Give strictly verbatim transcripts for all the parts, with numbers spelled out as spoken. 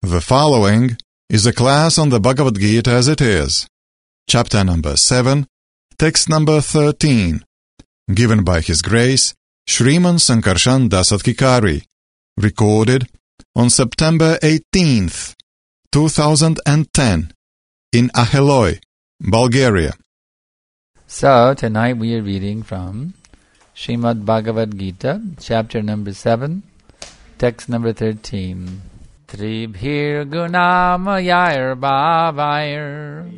The following is a class on the Bhagavad Gita as it is, chapter number seven, text number thirteen, given by His Grace Shriman Sankarshan Dasadkikari, recorded on September eighteenth, two thousand ten, in Aheloi, Bulgaria. So, tonight we are reading from Srimad Bhagavad Gita, chapter number seven, text number thirteen. Tribhir gunamayair bhavair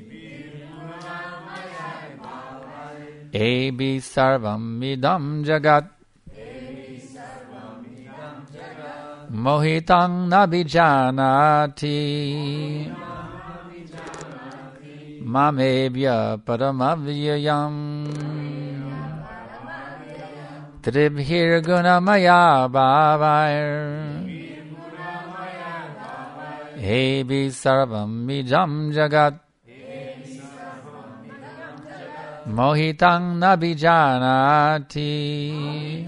Ebi sarvam idam jagat Mohitang nabijanati Mamebhya paramavyayam Tribhir gunamaya bhavair Ebi sarvam idam jagat Mohitang nabijanati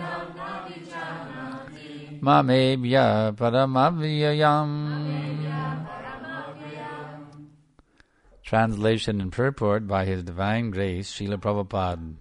Mamebhya paramavyayam. Translation and purport by His Divine Grace, Srila Prabhupada.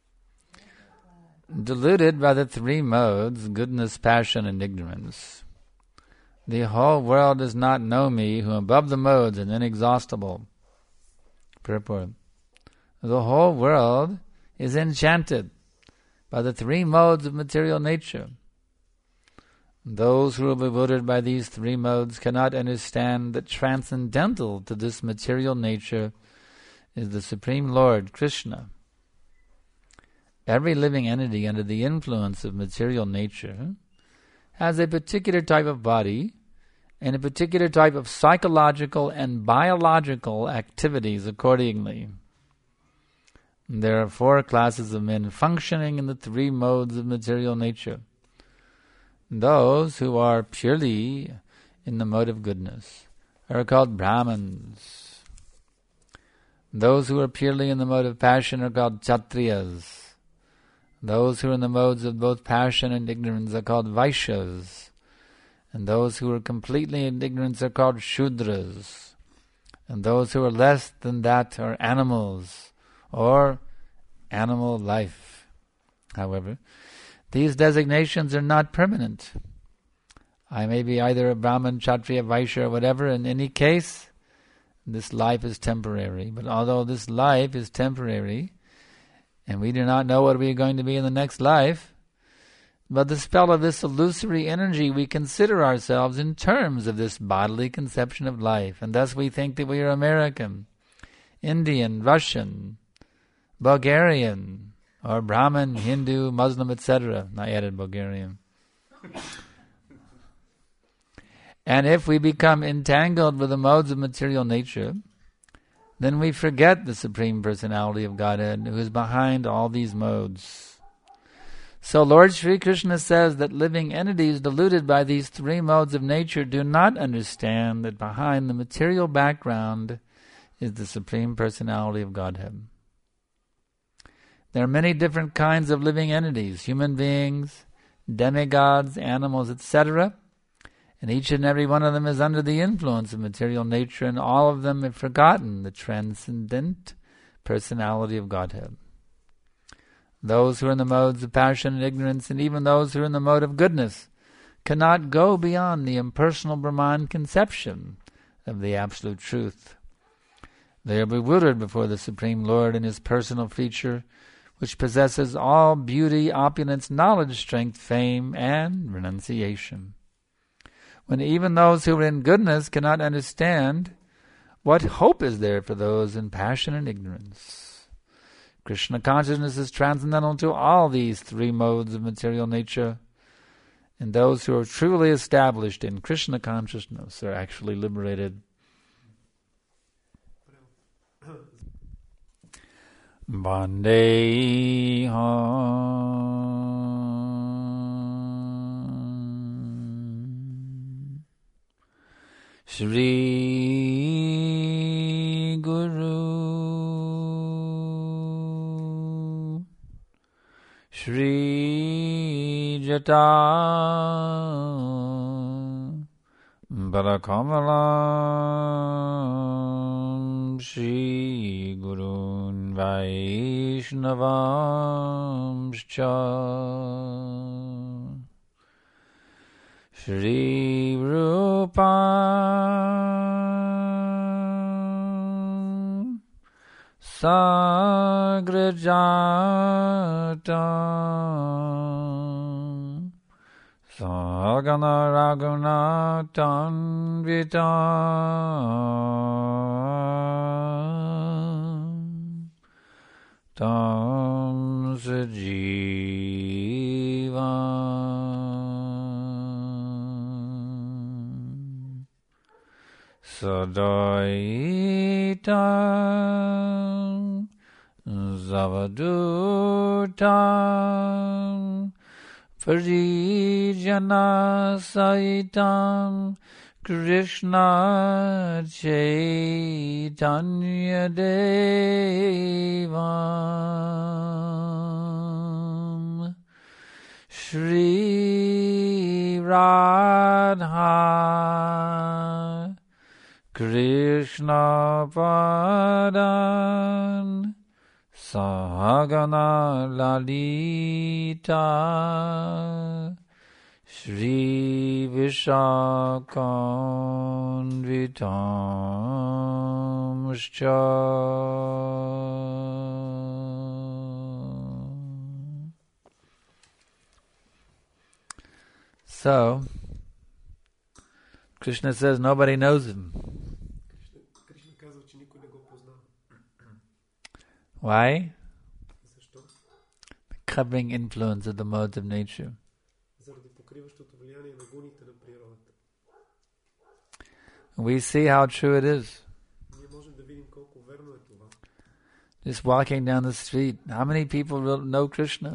Deluded by the three modes, goodness, passion, and ignorance, the whole world does not know me, who above the modes and inexhaustible. Purport. The whole world is enchanted by the three modes of material nature. Those who are bewildered by these three modes cannot understand that transcendental to this material nature is the Supreme Lord, Krishna. Every living entity under the influence of material nature has a particular type of body and a particular type of psychological and biological activities accordingly. There are four classes of men functioning in the three modes of material nature. Those who are purely in the mode of goodness are called Brahmins. Those who are purely in the mode of passion are called Kshatriyas. Those who are in the modes of both passion and ignorance are called Vaishyas. And those who are completely in ignorance are called Shudras. And those who are less than that are animals, or animal life. However, these designations are not permanent. I may be either a Brahmin, Kshatriya, Vaishya, or whatever. In any case, this life is temporary. But although this life is temporary, and we do not know what we are going to be in the next life, but the spell of this illusory energy, we consider ourselves in terms of this bodily conception of life, and thus we think that we are American, Indian, Russian, Bulgarian, or Brahmin, Hindu, Muslim, et cetera. I added Bulgarian. And if we become entangled with the modes of material nature, then we forget the Supreme Personality of Godhead, who is behind all these modes. So Lord Sri Krishna says that living entities deluded by these three modes of nature do not understand that behind the material background is the Supreme Personality of Godhead. There are many different kinds of living entities, human beings, demigods, animals, et cetera. And each and every one of them is under the influence of material nature, and all of them have forgotten the transcendent personality of Godhead. Those who are in the modes of passion and ignorance, and even those who are in the mode of goodness, cannot go beyond the impersonal Brahman conception of the absolute truth. They are bewildered before the Supreme Lord in His personal feature, which possesses all beauty, opulence, knowledge, strength, fame, and renunciation. When even those who are in goodness cannot understand, what hope is there for those in passion and ignorance? Krishna consciousness is transcendental to all these three modes of material nature, and those who are truly established in Krishna consciousness are actually liberated. Bande Ham Shri Guru Shri Jata Padakamalam Shri Gurun Vaishnavamscha Shri Rupam Sagrajatam Sagana Raghunathan Vitam Tam Sajivam Sadaitam Zavadutam Parijana Saitam Krishna Chaitanya Devam Shri Radha Krishna Padan Sahagana Lalita Shri Vishakanvitamscha So, Krishna says nobody knows him. Why? The covering influence of the modes of nature. We see how true it is. Just walking down the street, how many people know Krishna?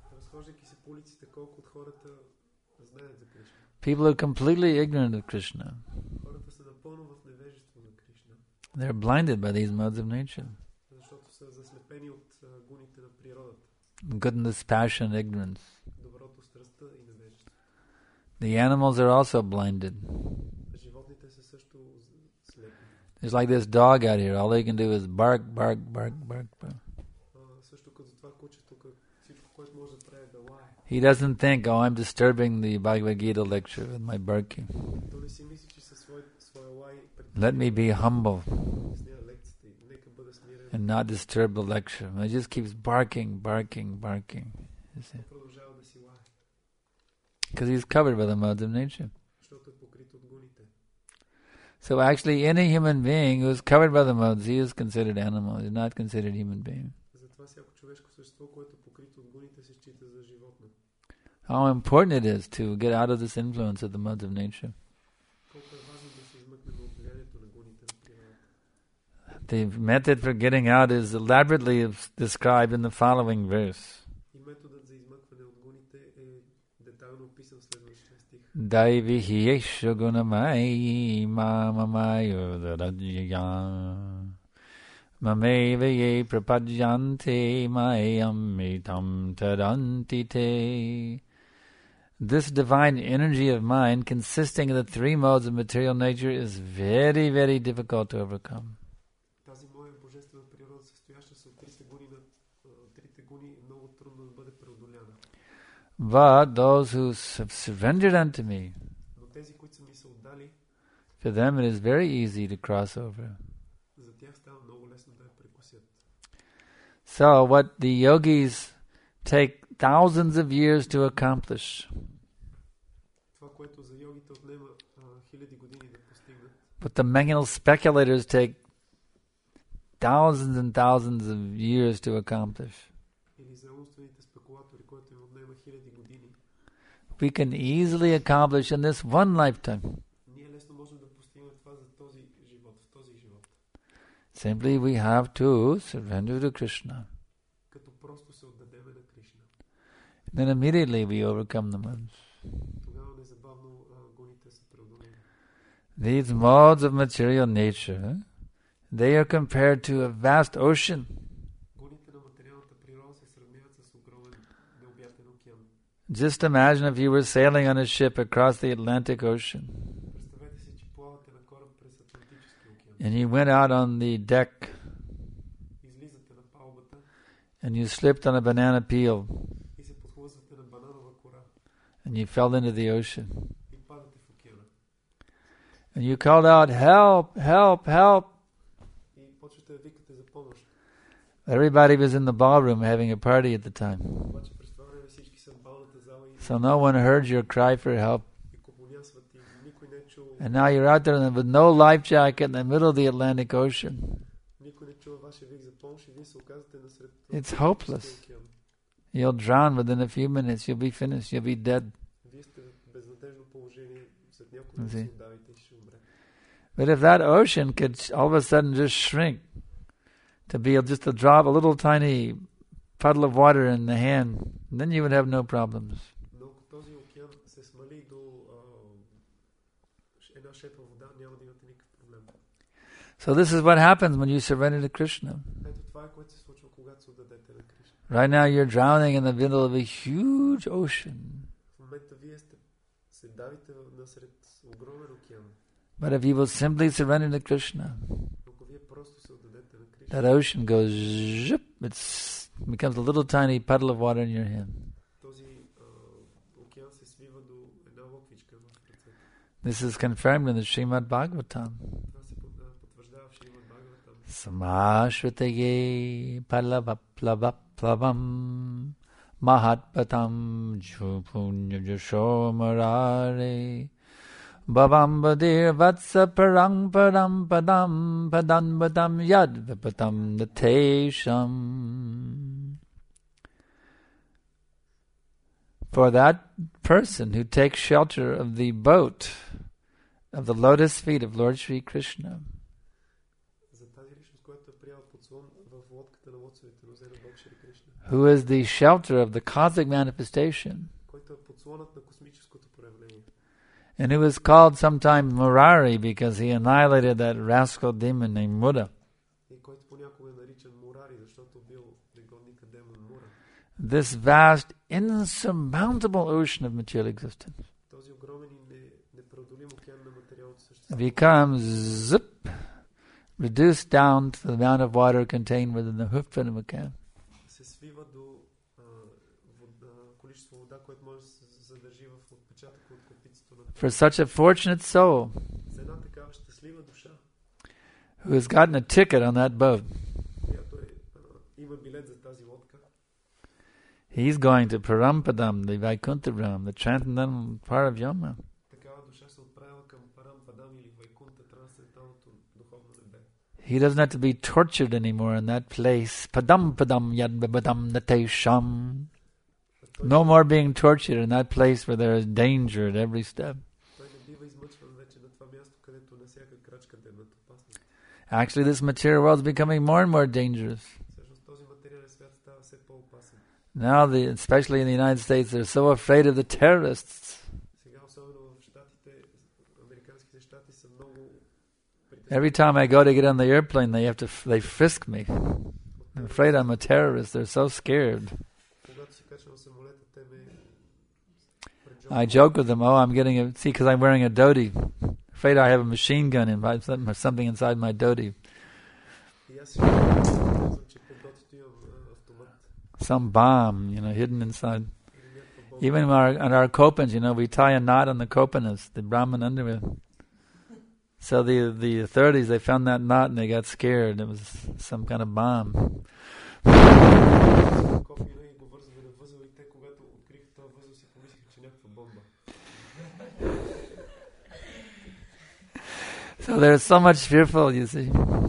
People are completely ignorant of Krishna. They're blinded by these modes of nature. Goodness, passion, ignorance. The animals are also blinded. It's like this dog out here. All they can do is bark, bark, bark, bark, bark. He doesn't think, oh, I'm disturbing the Bhagavad Gita lecture with my barking. Let me be humble and not disturb the lecture. He just keeps barking, barking, barking. Because he's covered by the modes of nature. So actually, any human being who is covered by the modes, he is considered animal. He is not considered human being. How important it is to get out of this influence of the modes of nature. The method for getting out is elaborately described in the following verse. Daivihi yesha gunamai mamamayo darajya mameva ye prapadyante mayam mitam tarantite. This divine energy of mind, consisting of the three modes of material nature, is very, very difficult to overcome. But those who have surrendered unto me, for them it is very easy to cross over. So what the yogis take thousands of years to accomplish, what the mental speculators take thousands and thousands of years to accomplish, we can easily accomplish in this one lifetime. Simply we have to surrender to Krishna. Then immediately we overcome the modes. These modes of material nature, they are compared to a vast ocean. Just imagine if you were sailing on a ship across the Atlantic Ocean. and you went out on the deck and you slipped on a banana peel and you fell into the ocean. And you called out, help, help, help. Everybody was in the ballroom having a party at the time. So no one heard your cry for help. And now you're out there with no life jacket in the middle of the Atlantic Ocean. It's hopeless. You'll drown within a few minutes. You'll be finished. You'll be dead. See? But if that ocean could all of a sudden just shrink to be just a drop, a little tiny puddle of water in the hand, then you would have no problems. So this is what happens when you surrender to Krishna. Right now you're drowning in the middle of a huge ocean. But if you will simply surrender to Krishna, that ocean goes zip, it becomes a little tiny puddle of water in your hand. This is confirmed in the Srimad Bhagavatam. Samashvataye palavaplavam mahatpatam jupunyajasho marare bhavam vadir vatsa parang param padam padam padam yad vipatam natesham. For that person who takes shelter of the boat of the lotus feet of Lord Sri Krishna, who is the shelter of the cosmic manifestation, and who is called sometimes Murari because he annihilated that rascal demon named Mura. This vast, insurmountable ocean of material existence becomes zip, reduced down to the amount of water contained within the hoofprint of a can. For such a fortunate soul who has gotten a ticket on that boat, he's going to Parampadam, the Vaikuntha realm, the transcendental part of Yama. He doesn't have to be tortured anymore in that place. Padam padam yad badam natesham. No more being tortured in that place where there is danger at every step. Actually, this material world is becoming more and more dangerous. Now, the, especially in the United States, they're so afraid of the terrorists. Every time I go to get on the airplane, they have to they frisk me. I'm afraid I'm a terrorist. They're so scared. I joke with them, oh, I'm getting a, see, because I'm wearing a dhoti. Afraid I have a machine gun in my, something inside my dhoti. Some bomb, you know, hidden inside. Even our, on our kopans, you know, we tie a knot on the kopanas, the Brahmin underwear. So the the authorities, they found that knot and they got scared. It was some kind of bomb. So they're so much fearful, you see.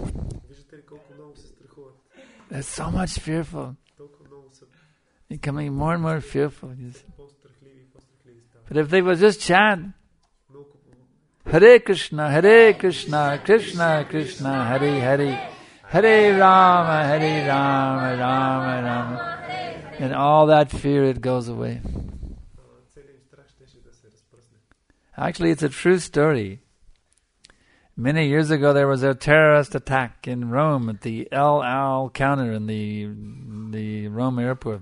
They're so much fearful. Becoming more and more fearful, you see. But if they would just chant, Hare Krishna, Hare Krishna, Krishna Krishna, Hare Hare, Hare Rama, Hare Rama, Rama Rama, and all that fear, it goes away. Actually, it's a true story. Many years ago, there was a terrorist attack in Rome at the El Al counter in the the Rome airport.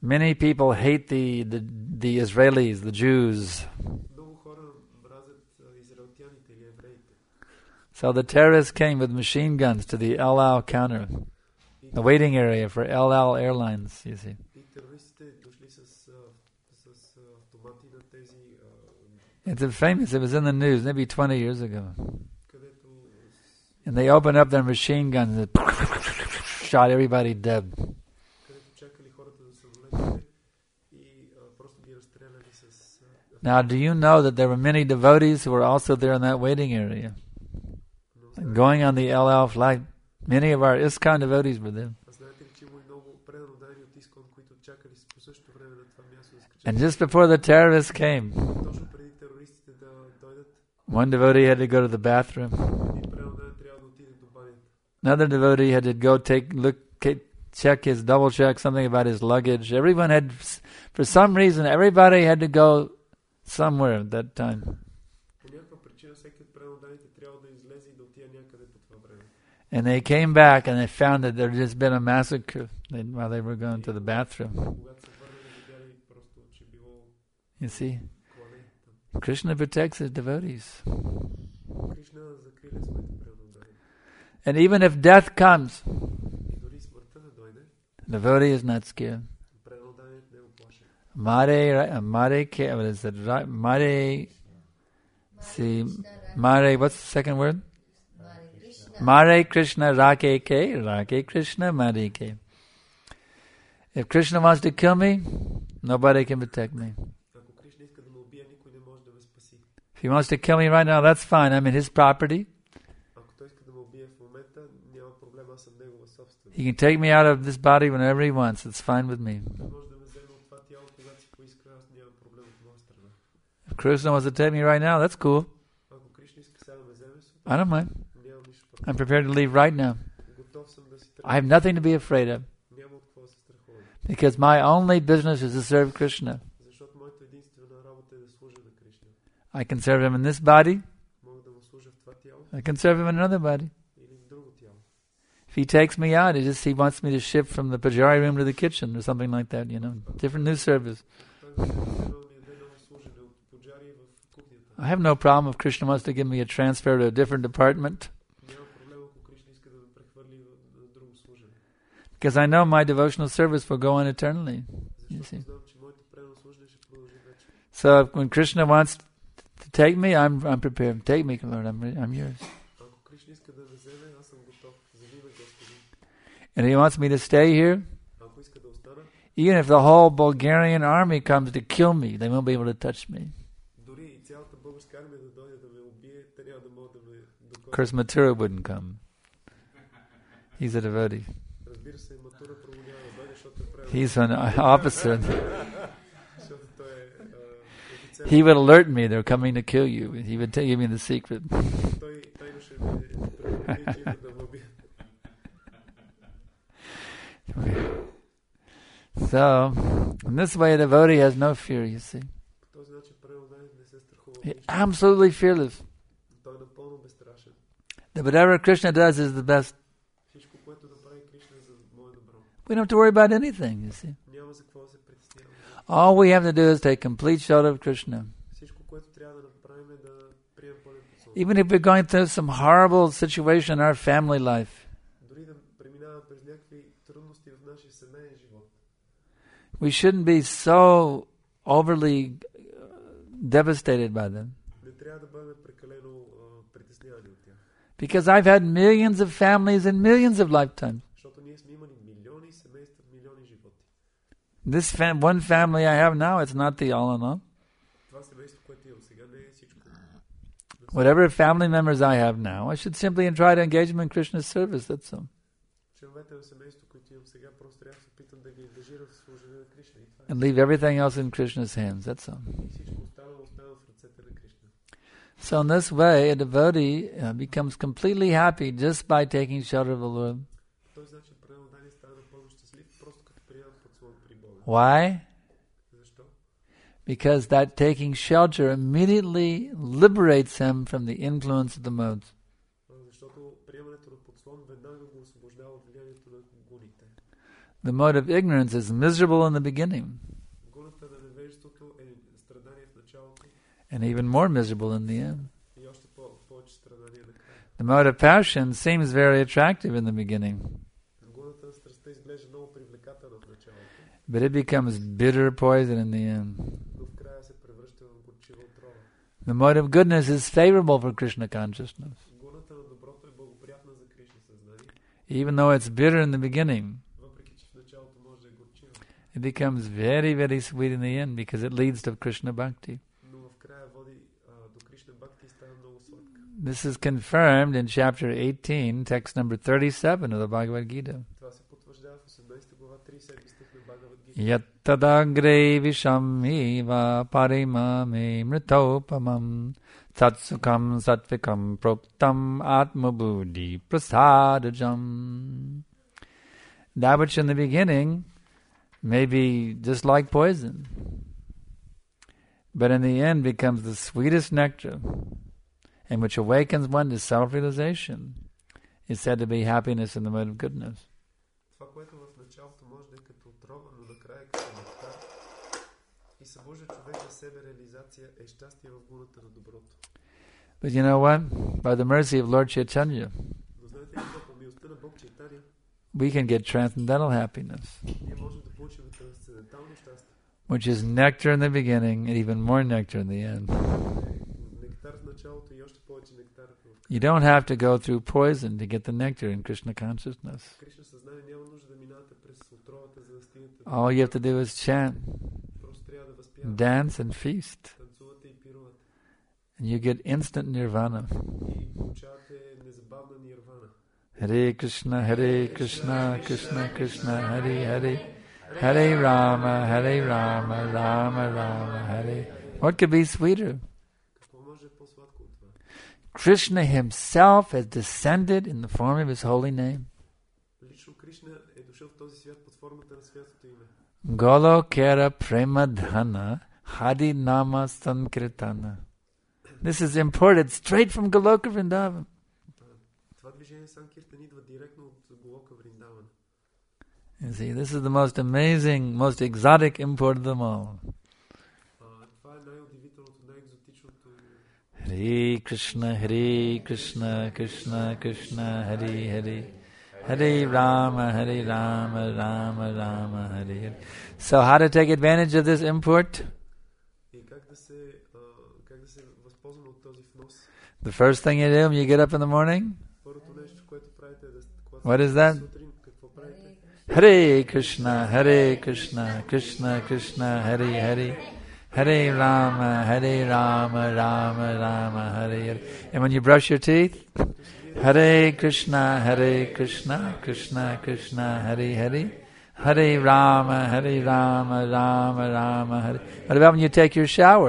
Many people hate the, the, the Israelis, the Jews. So the terrorists came with machine guns to the El Al counter, the waiting area for El Al Airlines, you see. It's a famous, it was in the news maybe twenty years ago. And they opened up their machine guns and shot everybody dead. Now, do you know that there were many devotees who were also there in that waiting area? Going on the El Al flight. Many of our ISKCON devotees were there. And just before the terrorists came, one devotee had to go to the bathroom. Another devotee had to go take look, check his, double check something about his luggage. Everyone had, for some reason, everybody had to go somewhere at that time. And they came back and they found that there had just been a massacre while they were going to the bathroom. You see? Krishna protects his devotees. And even if death comes, the devotee is not scared. Mare, Mare, what is it? Mare, see, Mare, what's the second word? Mare Krishna Rake Ke, Rake Krishna Mare Ke. If Krishna wants to kill me, nobody can protect me. If he wants to kill me right now, that's fine. I'm in his property. He can take me out of this body whenever he wants. It's fine with me. If Krishna wants to take me right now, that's cool. I don't mind. I'm prepared to leave right now. I have nothing to be afraid of. Because my only business is to serve Krishna. I can serve him in this body. I can serve him in another body. If he takes me out, he just he wants me to shift from the pujari room to the kitchen or something like that, you know. Different new service. I have no problem if Krishna wants to give me a transfer to a different department. Because I know my devotional service will go on eternally. You see. So when Krishna wants to take me, I'm I'm prepared. Take me, Lord. I'm I'm yours. And he wants me to stay here. Even if the whole Bulgarian army comes to kill me, they won't be able to touch me. Of course, Mathura wouldn't come. He's a devotee. He's an officer. He would alert me they're coming to kill you. He would tell me the secret. So, in this way, a devotee has no fear, you see. He's absolutely fearless. That whatever Krishna does is the best. We don't have to worry about anything, you see. All we have to do is take complete shelter of Krishna. Even if we're going through some horrible situation in our family life, we shouldn't be so overly devastated by them. Because I've had millions of families in millions of lifetimes. This fam- one family I have now, it's not the all in all. Whatever family members I have now, I should simply try to engage them in Krishna's service, that's all. And leave everything else in Krishna's hands, that's all. So in this way, a devotee uh, becomes completely happy just by taking shelter of the Lord. Why? Because that taking shelter immediately liberates him from the influence of the modes. The mode of ignorance is miserable in the beginning, Гуната на невежеството е страдание в началото and even more miserable in the end. и още по- повече страдание накрая. The mode of passion seems very attractive in the beginning, Гуната на страстта изглежда много привлекателна в началото, but it becomes bitter poison in the end. но в края се превръща в горчива отрова. The mode of goodness is favorable for Krishna consciousness, Гуната на доброто е благоприятна за Кришна съзнание, even though it's bitter in the beginning. въпреки че в началото може да е горчива, It becomes very, very sweet in the end because it leads to Krishna bhakti. но в края води а, до Кришна бхакти и става много сладка. This is confirmed in chapter eighteen, text number thirty-seven of the Bhagavad Gita. Това се потвърждава в осемнадесета глава, тридесет и седми стих на Бхагавад Гита. Yattadagre vishamiva parimame mritopamam tatsukam satvikam proktam atmabuddhi prasadajam. That which in the beginning may be just like poison, but in the end becomes the sweetest nectar, and which awakens one to self-realization, is said to be happiness in the mode of goodness. Това, което в началото може да е като отрова, но накрая е като нектар и събужда човек за себе реализация, е щастие в гуната на доброто. But you know what? By the mercy of Lord Chaitanya, Но знаете ли, по милостта на Бог Чайтания, we can get transcendental happiness, ние можем да получим трансцендентално щастие. which is nectar in the beginning and even more nectar in the end. Нектар в началото и още повече нектар в You don't have to go through poison to get the nectar in Krishna consciousness. Кришна съзнание. Няма нужда да минавате през отровата, за да стигнете. All you have to do is chant, Просто трябва да възпявате, dance, and feast, танцувате и пирувате. and you get instant nirvana. И получавате незабавна нирвана. Hare Krishna, Hare Krishna, Krishna Krishna, Hare Hare, Hare Rama, Hare Rama, Rama Rama, Hare. What could be sweeter? Какво може по-сладко от това? Krishna himself has descended in the form of his holy name. Лично Кришна е дошъл в този свят под формата на святото име. Golokera Premadhana Hadi Nama Sankirtana. This is imported straight from Goloka Vrindavan. Това движение Санкиртан идва директно от Голока Вриндавана. You see, this is the most amazing, most exotic import of them all. А, това е най-удивителното, най-екзотичното. Hare Krishna, Hare Krishna, Krishna Krishna, Hare Hare, Hare Rama, Hare Rama, Rama Rama, Hare Hare. So how to take advantage of this import? И как да се, а, как да се възползваме от този внос? The first thing you do when you get up in the morning? Първото нещо, което правите е да What is that? сутрин, какво правите? Hare Krishna, Hare Krishna, Krishna Krishna, Hare Hare, Hare Rama, Hare Rama, Rama Rama, Hare Hare. And when you brush your teeth, Hare Krishna, Hare Krishna, Krishna Krishna, Hare Hare, Hare Rama, Hare Rama, Rama Rama, Hare. What about when you take your shower?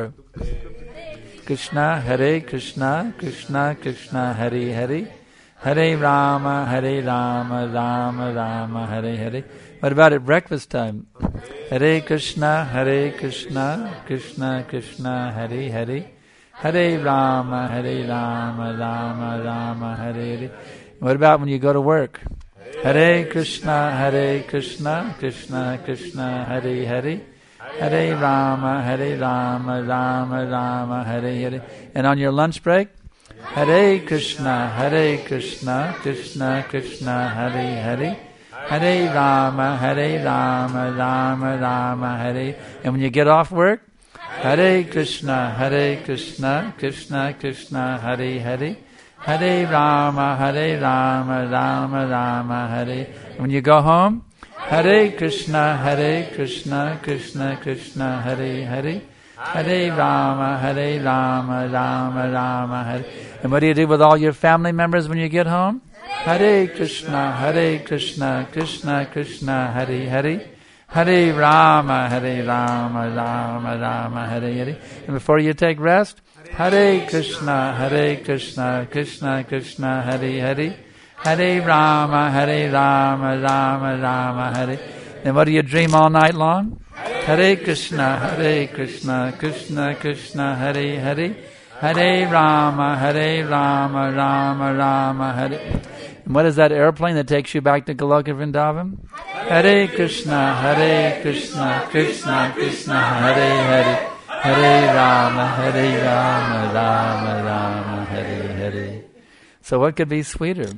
Krishna, Hare Krishna, Krishna Krishna, Hare Hare, Hare Rama, Hare Rama, Rama Rama, Hare Hare. What about at breakfast time? Hare Krishna, Hare Krishna, Krishna Krishna, Hare Hare, Hare Rama, Hare Rama, Rama Rama, Hare Hare. What about when you go to work? Hare Krishna, Hare Krishna, Krishna Krishna, Hare Hare, Hare Rama, Hare Rama, Rama Rama, Hare Hare. And on your lunch break? Hare Krishna, Hare Krishna, Krishna Krishna, Hare Hare, Hare Rama, Hare Rama, Rama Rama, Hare. And when you get off work? Hare Krishna, Hare Krishna, Krishna Krishna, Hare Hare, Hare Rama, Hare Rama, Rama Rama, Hare. And when you go home? Hare Krishna, Hare Krishna, Krishna Krishna, Hare Hare, Hare Rama, Hare Rama, Rama Rama, Hare. And what do you do with all your family members when you get home? Hare Krishna, Hare Krishna, Krishna Krishna, Hare Hare, Hare Rama, Hare Rama, Rama Rama, Hare Hare. And before you take rest, Hare Krishna, Hare Krishna, Krishna Krishna, Hare Hare, Hare Rama, Hare Rama, Rama Rama, Hare. And what do you dream all night long? Hare Krishna, Hare Krishna, Krishna Krishna, Hare Hare, Hare Rama, Hare Rama, Rama Rama, Hare. And what is that airplane that takes you back to Goloka Vrindavan? Hare Krishna, Hare Krishna, Krishna Krishna, Hare Hare, Hare Rama, Hare Rama, Rama Rama, Hare Hare. So what could be sweeter?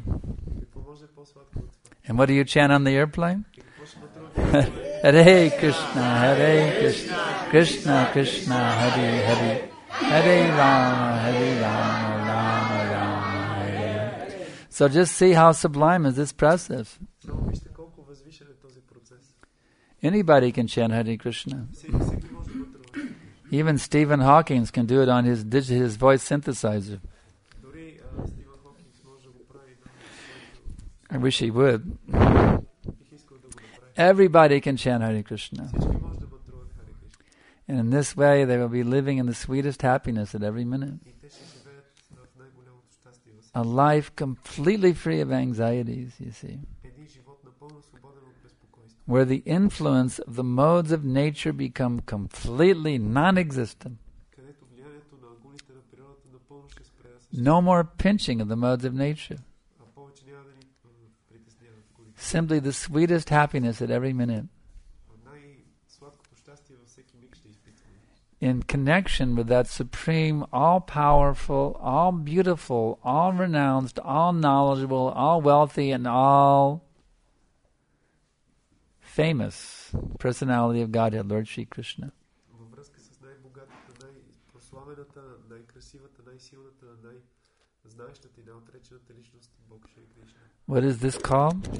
And what do you chant on the airplane? Hare Krishna, Hare Krishna, Krishna Krishna, Hare Hare, Hare Rama, Hare Rama, Rama Rama, Hare Hare. So just see how sublime is this process. Anybody can chant Hare Krishna. Even Stephen Hawking can do it on his his voice synthesizer. I wish he would. Everybody can chant Hare Krishna. And in this way, they will be living in the sweetest happiness at every minute. A life completely free of anxieties, you see. Where the influence of the modes of nature become completely non-existent. No more pinching of the modes of nature. Simply the sweetest happiness at every minute. In connection with that supreme, all-powerful, all-beautiful, all-renounced, all-knowledgeable, all-wealthy, and all famous personality of Godhead, Lord Shri Krishna. What is this called?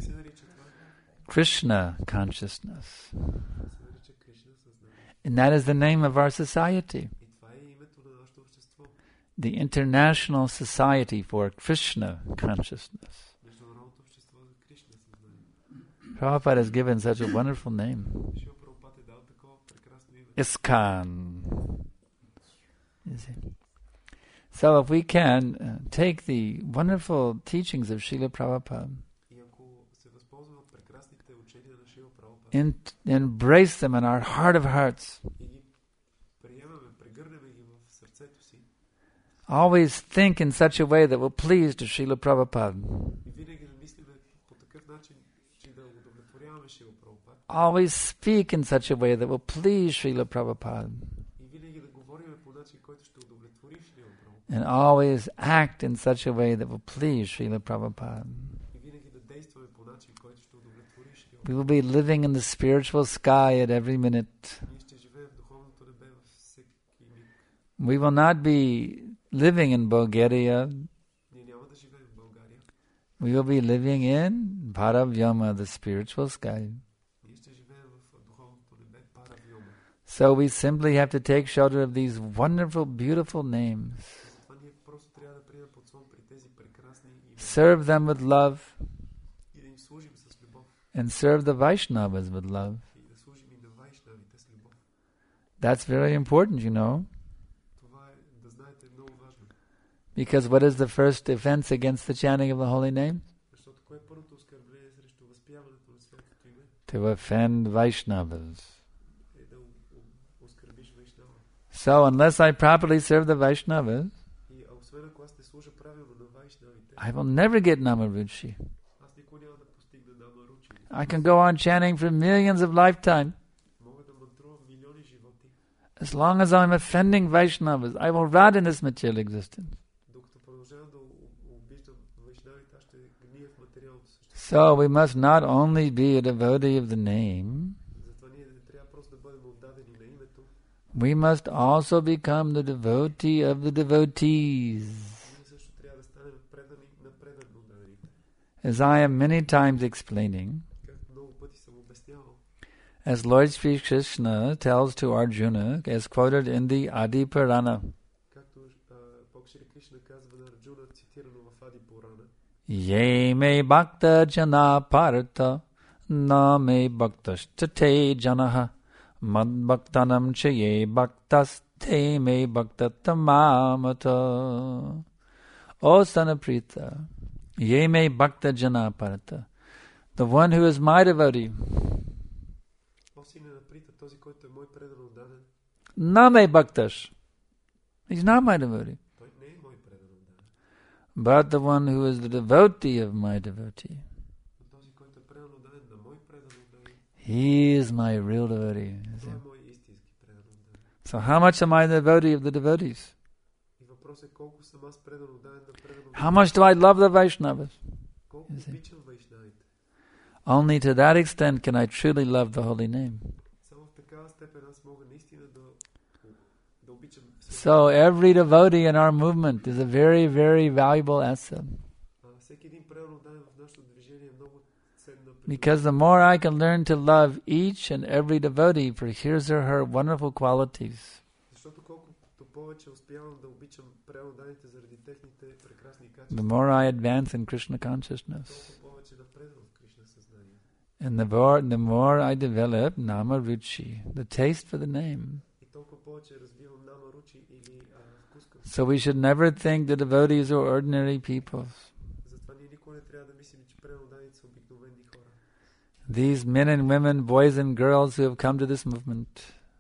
Krishna consciousness. And that is the name of our society. The International Society for Krishna Consciousness. Prabhupada has given such a wonderful name. ISKCON. You see? So if we can uh, take the wonderful teachings of Srila Prabhupada, in, embrace them in our heart of hearts, always think in such a way that will please to Srila Prabhupada. Always speak in such a way that will please Srila Prabhupada. And always act in such a way that will please Srila Prabhupada. We will be living in the spiritual sky at every minute. We will not be living in Bulgaria. We will be living in Paravyama, the spiritual sky. So we simply have to take shelter of these wonderful, beautiful names. Serve them with love. And serve the Vaishnavas with love. That's very important, you know. Because what is the first offense against the chanting of the holy name? To offend Vaishnavas. So unless I properly serve the Vaishnavas, I will never get Namaruchi. I can go on chanting for millions of lifetimes. As long as I'm offending Vaishnavas, I will rot in this material existence. So we must not only be a devotee of the name, we must also become the devotee of the devotees. As I am many times explaining, as Lord Sri Krishna tells to Arjuna, as quoted in the Adi Purana, Ye me bhakta jana parta, na me bhaktastate janaha, mad bhaktanam cha ye bhaktas te me bhaktatamamata. O son of Prita, ye me bhakta jana parta, the one who is my devotee, na me bhaktas, he's not my devotee, but the one who is the devotee of my devotee. He is my real devotee. You see. Той е мой истински предан отдаден. So how much am I the devotee of the devotees? И въпрос е колко съм аз предан отдаден на предан How much do I love the Vaishnavas? Колко You see. обичам вайшнавите. Only to that extent can I truly love the holy name. Само в такава степен аз мога наистина да, да обичам. So every devotee in our movement is a very, very valuable asset. А, всеки един предан отдаден в нашето движение е много ценна. Because the more I can learn to love each and every devotee for his or her wonderful qualities, Защото колкото повече успявам да обичам предан отданите заради техните прекрасни the качества, more I advance in Krishna consciousness. толкова повече напредвам в Кришна съзнание. And the more, the more I develop nama ruchi, the taste for the name. И толкова повече развивам нама ручи или а, вкус към. So we should never think the devotees are ordinary people. Затова ние никога не трябва да мислим, че предан отданите са обикновени хора. These men and women, boys and girls who have come to this movement,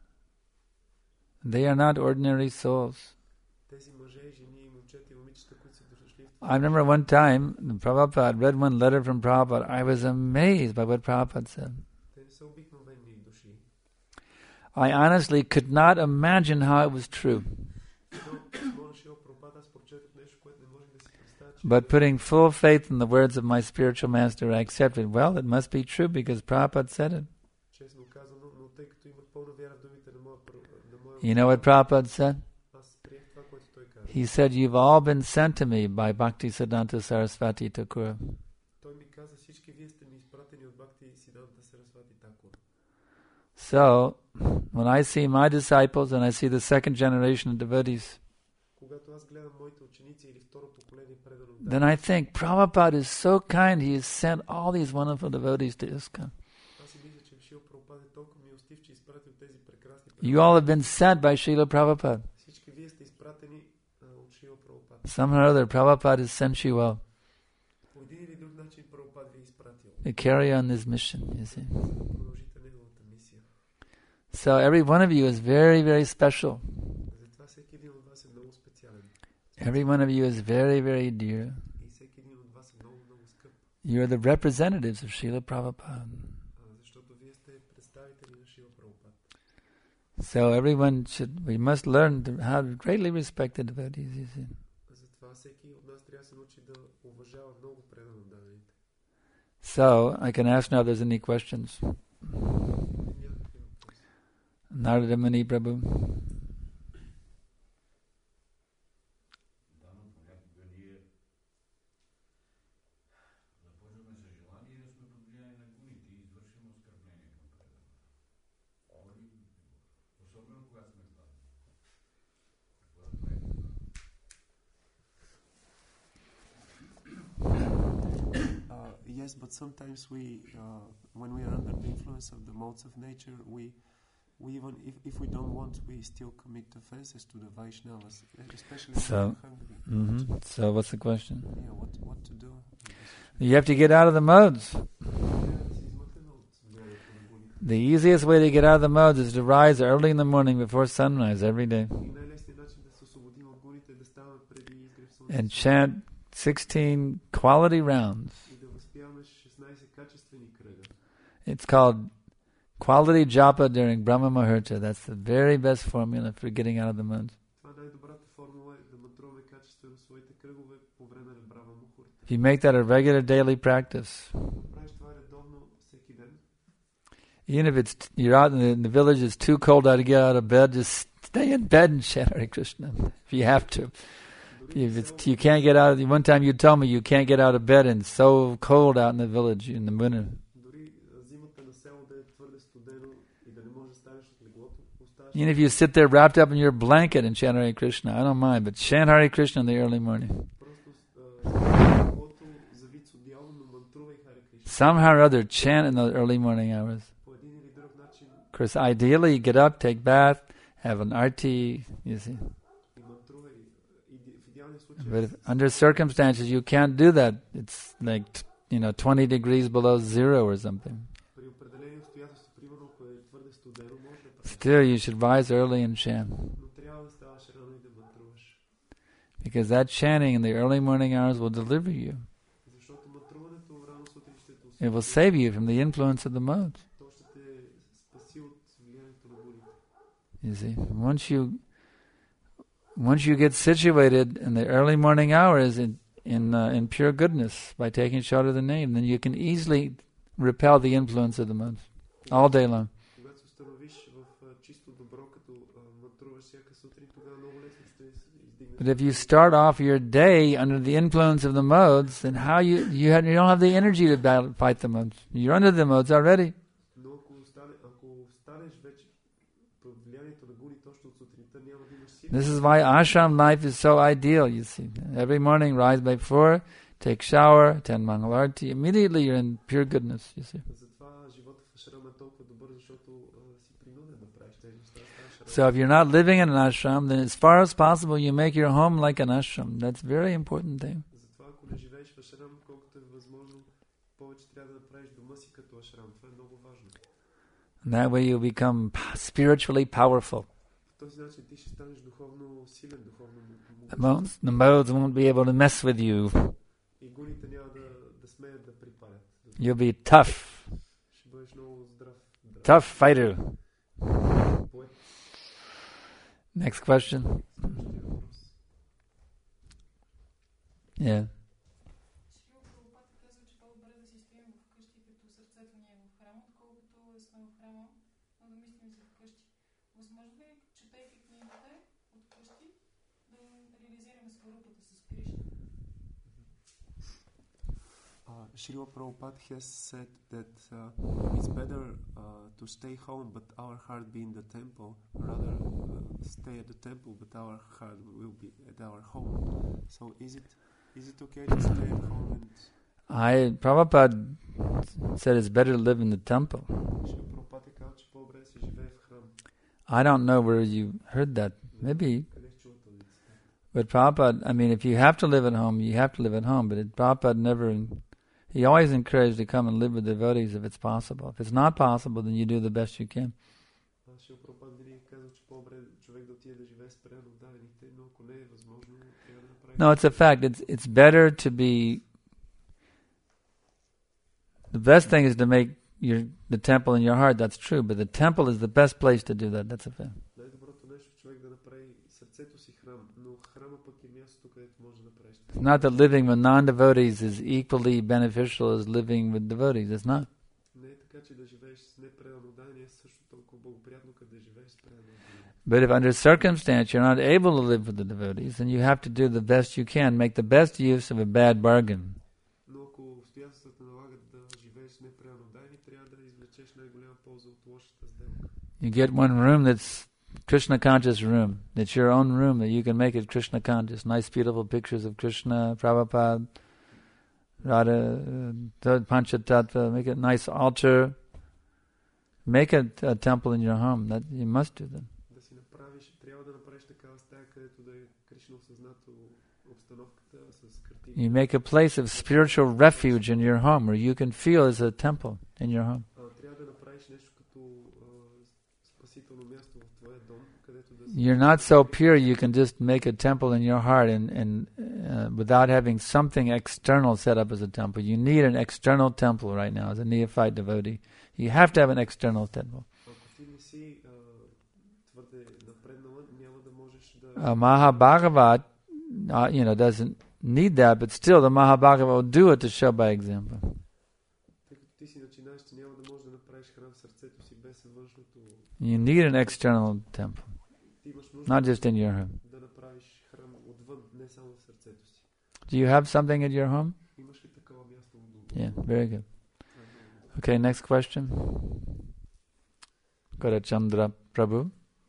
they are not ordinary souls. Тези мъже, жени, момчета и момичета, които са дошли в I remember one time, Prabhupada read one letter from Prabhupada. I was amazed by what Prabhupada said. те не са обикновени души. I honestly could not imagine how it was true. But putting full faith in the words of my spiritual master, I accepted. Well, it must be true because Prabhupada said it. You know what Prabhupada said? He said, you've all been sent to me by Bhakti Siddhanta Saraswati Thakur. So, when I see my disciples and I see the second generation of devotees, then I think, Prabhupada is so kind, he has sent all these wonderful devotees to ISKCON. You all have been sent by Srila Prabhupada. Somehow or other, Prabhupada has sent you all to carry on this mission, you see. So every one of you is very, very special. Every one of you is very, very dear. You are the representatives of Srila Prabhupada. So everyone should, we must learn to how to greatly respect the devotees, you see. So, I can ask now if there's any questions. Narada Muni Prabhu. Yes, but sometimes we, uh, when we are under the influence of the modes of nature, we, we even if, if we don't want, we still commit offenses to the Vaishnavas, especially when So, we're hungry. Mm-hmm. So, what's the question? Yeah, what what to do? You have to get out of the modes. The easiest way to get out of the modes is to rise early in the morning before sunrise every day and chant sixteen quality rounds. It's called quality japa during Brahma Muhurta. That's the very best formula for getting out of the modes. If you make that a regular daily practice, even if it's you're out in the, in the village, it's too cold out to get out of bed, just stay in bed and chant Hare Krishna if you have to. If it's, you can't get out of, one time you told me you can't get out of bed and it's so cold out in the village in the winter. Even if you sit there wrapped up in your blanket and chant Hare Krishna, I don't mind, but chant Hare Krishna in the early morning. Somehow or other, chant in the early morning hours. Of course, ideally, you get up, take bath, have an arti, you see. But if, under circumstances, you can't do that. It's like, you know, twenty degrees below zero or something. Still, you should rise early and chant. Because that chanting in the early morning hours will deliver you. It will save you from the influence of the modes. You see, once you once you get situated in the early morning hours in in uh, in pure goodness by taking shelter of the name, then you can easily repel the influence of the modes all day long. Когато се установиш в а, чисто добро, като а, мъдруваш всяка сутрин, тогава много лесно ще издигнеш. But if you start off your day under the influence of the modes, then how you you, have, you don't have the energy to battle, fight the modes. You're under the modes already. Но ако стане, ако станеш вече под влиянието на гуни точно от сутринта, няма да имаш сила. This is why ashram life is so ideal, you see. Every morning, rise by four, take shower, attend Mangalarti. Immediately you're in pure goodness, you see. Затова живота в ашрам е толкова добър, защото а, си принуден да правиш тези неща. So if you're not living in an ashram, then as far as possible, you make your home like an ashram. That's a very important thing. Затова ако не живееш в ашрам, колкото е възможно, повече трябва да направиш дома си като ашрам. Това е много важно. And that way you become spiritually powerful. В този начин ти ще станеш духовно силен, духовно The modes, the modes won't be able to mess with you. и гуните няма да, да смеят да припалят. You'll be tough, Ще бъдеш много здрав. здрав. tough fighter. Поет. Next question. Следващия въпрос. Yeah. Шрила Прабхупада казва, че по-добре да си стоим вкъщи, като сърцето ни е в храма, отколкото да сме в храма, но да мислим за вкъщи. Възможно ли е, четейки книгите от вкъщи, да реализираме сварупата с Кришна? Uh, Srila Prabhupada has said that uh, it's better uh, to stay home but our heart be in the temple, rather uh, stay at the temple but our heart will be at our home. So is it is it okay to stay at home and I Prabhupada said it's better to live in the temple. Srila Prabhupada е казал, че по-добре да се живее в храм. I don't know where you heard that. Maybe. Къде чул този цитат? But Prabhupada, I mean, if you have to live at home, you have to live at home. But it, Prabhupada never, he always encouraged to come and live with devotees if it's possible. If it's not possible, then you do the best you can. А Шрила Прабхупада винаги казал, че по-добре човек да отиде да живее с преданодавените, но ако не е възможно, трябва да направи. No, it's a fact. It's it's better to be. The best thing is to make your the temple in your heart. That's true, but the temple is the best place to do that. That's a fact. Най-доброто нещо човек да направи сърцето си храм, но храма пък е мястото, където може да направиш. It's not that living with non-devotees is equally beneficial as living with devotees. It's not. Не е така, че да живееш с непреданодание е също толкова благоприятно, като да живееш с преданодание. But if under circumstance you're not able to live with the devotees, then you have to do the best you can. Make the best use of a bad bargain. Но ако обстоятелствата налагат да живееш с непреданодание, трябва да извлечеш най-голяма полза от лошата сделка. You get one room that's Krishna conscious room. It's your own room that you can make it Krishna conscious. Nice, beautiful pictures of Krishna, Prabhupada, Radha, uh, Panchatattva. Make it a nice altar. Make it a temple in your home. That you must do that. Да си направиш, трябва да направиш такава стая, където да е Кришна осъзнато обстановката с картини. You make a place of spiritual refuge in your home where you can feel as a temple in your home. А, трябва да направиш нещо като а, спасително място в твоя дом, където да You're not so pure you can just make a temple in your heart and, and uh, without having something external set up as a temple. You need an external temple right now as a neophyte devotee. You have to have an external temple. Ако ти не си а, твърде напреднала, няма да можеш да... Uh, Mahabhagavat, uh, you know, doesn't need that, but still the Mahabhagavat will do it to show by example. Тъй като ти си начинаеш, че няма да можеш да направиш храм в сърцето си без външното... You need an external temple, Ти имаш нужда not just in your home. да направиш храм отвън, не само в сърцето си. Do you have something in your home? Имаш ли такова място в дома? Yeah, very good. Okay, next question. Go to Chandra Prabhu.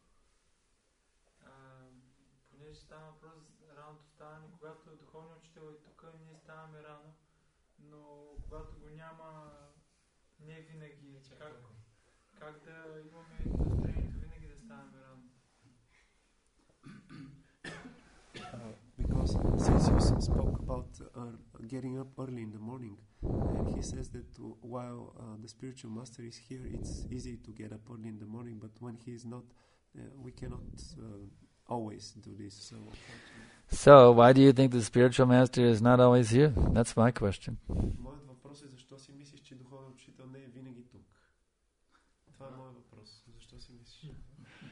Понеже става въпрос за раното ставане, когато е духовният учител и тук ние ставаме рано, но когато го няма, не винаги. Как, как да имаме настроението винаги да ставаме рано? Uh, because since you s- spoke about uh, getting up early in the morning, and he says that uh, while uh, the spiritual master is here, it's easy to get up early in the morning, but when he is not, uh, we cannot uh, always do this. So, So, why do you think the spiritual master is not always here? That's my question. моят въпрос е защо си мислиш, че духовен учител не е винаги тук? Това е моят въпрос. Защо си мислиш?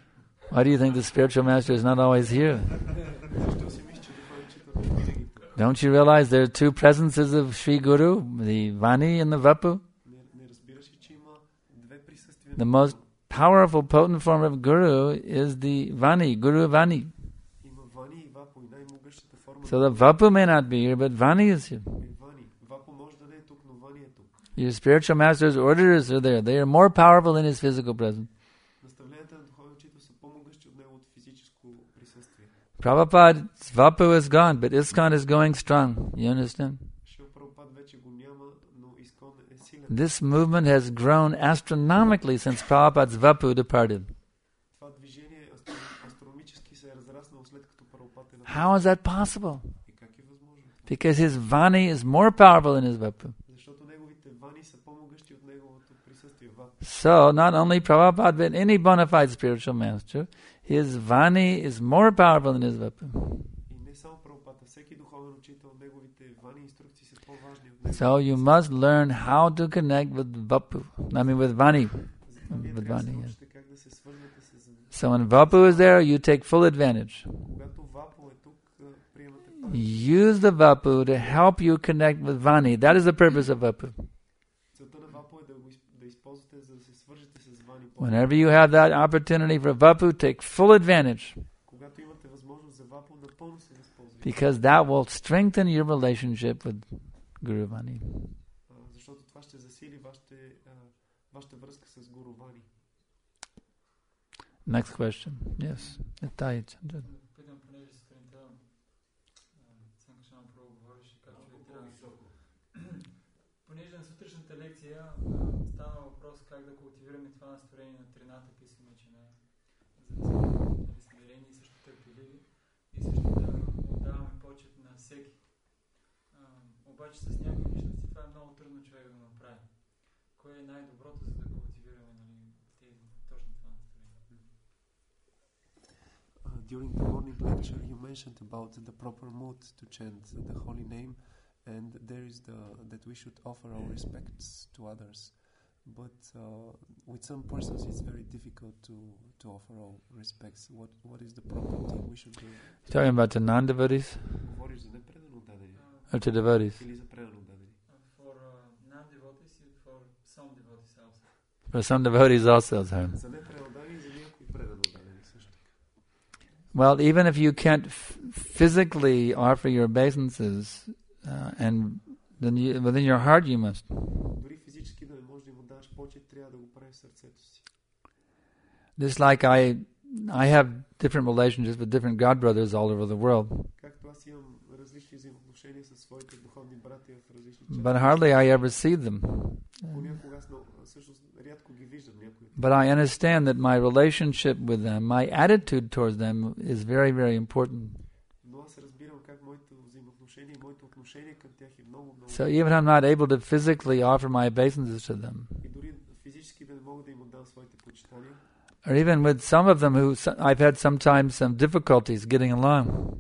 Why do you think the spiritual master is not always here? Защо си мислиш, че духовният учител не е винаги тук? Don't you realize there are two presences of Sri Guru, the Vani and the Vapu? Не, не разбираш ли, че има две присъствия The на most powerful, potent form of Guru is the Vani, Guru Vani. Има Вани и Вапо и най-могъщата форма So the Vapu may not be here, but Vani is here. е Вани. Вапо може да не е тук, но Вани е тук. Your spiritual master's orders are there. They are more powerful than his physical presence. Наставленията на духовния учител са по-могъщи от неговото физическо присъствие. Prabhupada's Vapu is gone, but ISKCON is going strong. You understand? Шрила Прабхупад вече го няма, но Искон е силен. This movement has grown astronomically since Prabhupada's Vapu departed. Това движение астро- астрономически се е разраснало след като Прабхупад е How напуснал. is that possible? И как е възможно? Because his Vani is more powerful than his Vapu. Защото неговите Вани са по-могъщи от неговото присъствие. Вапо. So, not only Prabhupada, but any bona fide spiritual master, his Vani is more powerful than his Vapu. И не само Прабхупад, а всеки духовен учител, неговите Вани инструкции са по-важни от него. So, you must learn how to connect with Vapu. I mean, with Vani. Затова вие with трябва да се Vani, yes. научите как да се свързвате с... So, when Vapu is there, you take full advantage. Когато Вапо е тук, а, приемате пак. Use the Vapu to help you connect with Vani. That is the purpose of Vapu. Целта на Вапо е да го изп- да използвате, за да се свържете с Вани. Whenever you have that opportunity for Vapu, take full advantage, Когато имате възможност за Вапо, напълно се възползвайте. because that will strengthen your relationship with Guru Vani. А, защото това ще засили вашите, а, вашата връзка с Гуру Вани. Next question. Yes. Itai Chandra. Питам, понеже сутринта Санкашан Прабhu говореше как човек трябва... Понеже на сутрешната лекция а, стана въпрос как да култивираме това настроение на трената писано, че на за да сме смирени и също търпеливи и също да отдаваме почет на всеки. А, обаче с някои неща това е много трудно човек да направи. Кое е най-доброто, за да култивираме, нали, тези, точно това настроение? Uh, during the morning lecture, you mentioned about the proper mood to chant the holy name, and there is the that we should offer our respects to others. But uh, with some persons, it's very difficult to to offer our respects. What what is the proper thing we should do? You're talking about the non-devotees Говориш за непредано дадени or to devotees? или за предано дадени? For uh, non-devotees and for some devotees also. For some devotees also. Sorry. За непредано дадени и за някои предано дадени също така. Well, even if you can't f- physically offer your obeisances, uh, and then you, within your heart you must. Дори физически да не можеш да му даш почет, трябва да го правиш в сърцето си. Just like I, I have different relationships with different God brothers all over the world, Както аз имам различни взаимоотношения със своите духовни братия в различни части. but hardly I ever see them. Понякога аз много- всъщност рядко ги виждам някои. But I understand that my relationship with them, my attitude towards them is very, very important. Но аз разбирам как моето взаимоотношение и моето отношение към тях е много, много. So even if I'm not able to physically offer my obeisances to them, И дори физически да не мога да им отдам своите почитания. or even with some of them who so- I've had sometimes some difficulties getting along,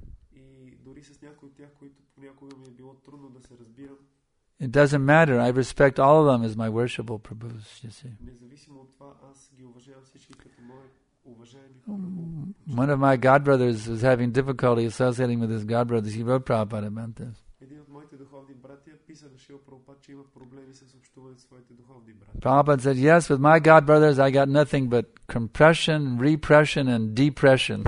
И дори с някои от тях, които понякога ми е било трудно да се разбирам, it doesn't matter. I respect all of them as my worshipable Prabhus, you see. независимо от това, аз ги уважавам всички като мои уважаеми. One of my god brothers was having difficulty associating with his god brothers. He wrote Prabhupada about this. Един от моите духовни братия писа на Шрила Прабхупад, че има проблеми с общуване с своите духовни братия. Prabhupada said, yes, with my god brothers I got nothing but compression, repression, and depression.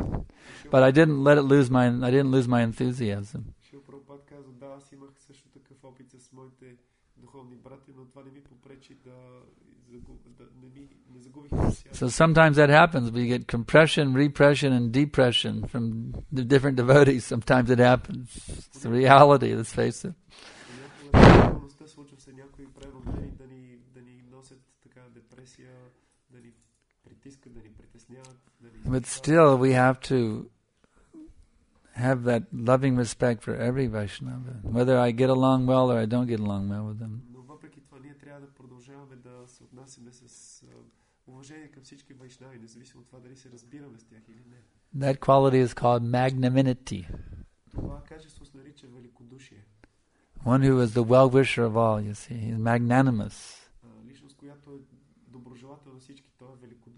But I didn't let it lose my, I didn't lose my enthusiasm. Шрила Прабхупад казва, да, аз имах също такъв опит с моите духовни братия, но това не ми попречи да, загуб, да не, ми, не загубих ентусиазъм. So sometimes that happens. We get compression, repression, and depression from the different devotees. Sometimes it happens. It's the reality, let's face it. Понякога реалността случва се някои преномени да ни, да ни носят така депресия, да ни притискат, да ни притесняват. Да ни But still, we have to have that loving respect for every Vaishnava, whether I get along well or I don't get along well with them. Но въпреки това ние трябва да продължаваме да се отнасяме с а, уважение към всички вайшнави, независимо от това дали се разбираме с тях или не. That quality is called magnanimity. Това качество се нарича великодушие. One who is the well-wisher of all, you see. He's magnanimous. А, личност, която е доброжелател на всички, той е великодушен.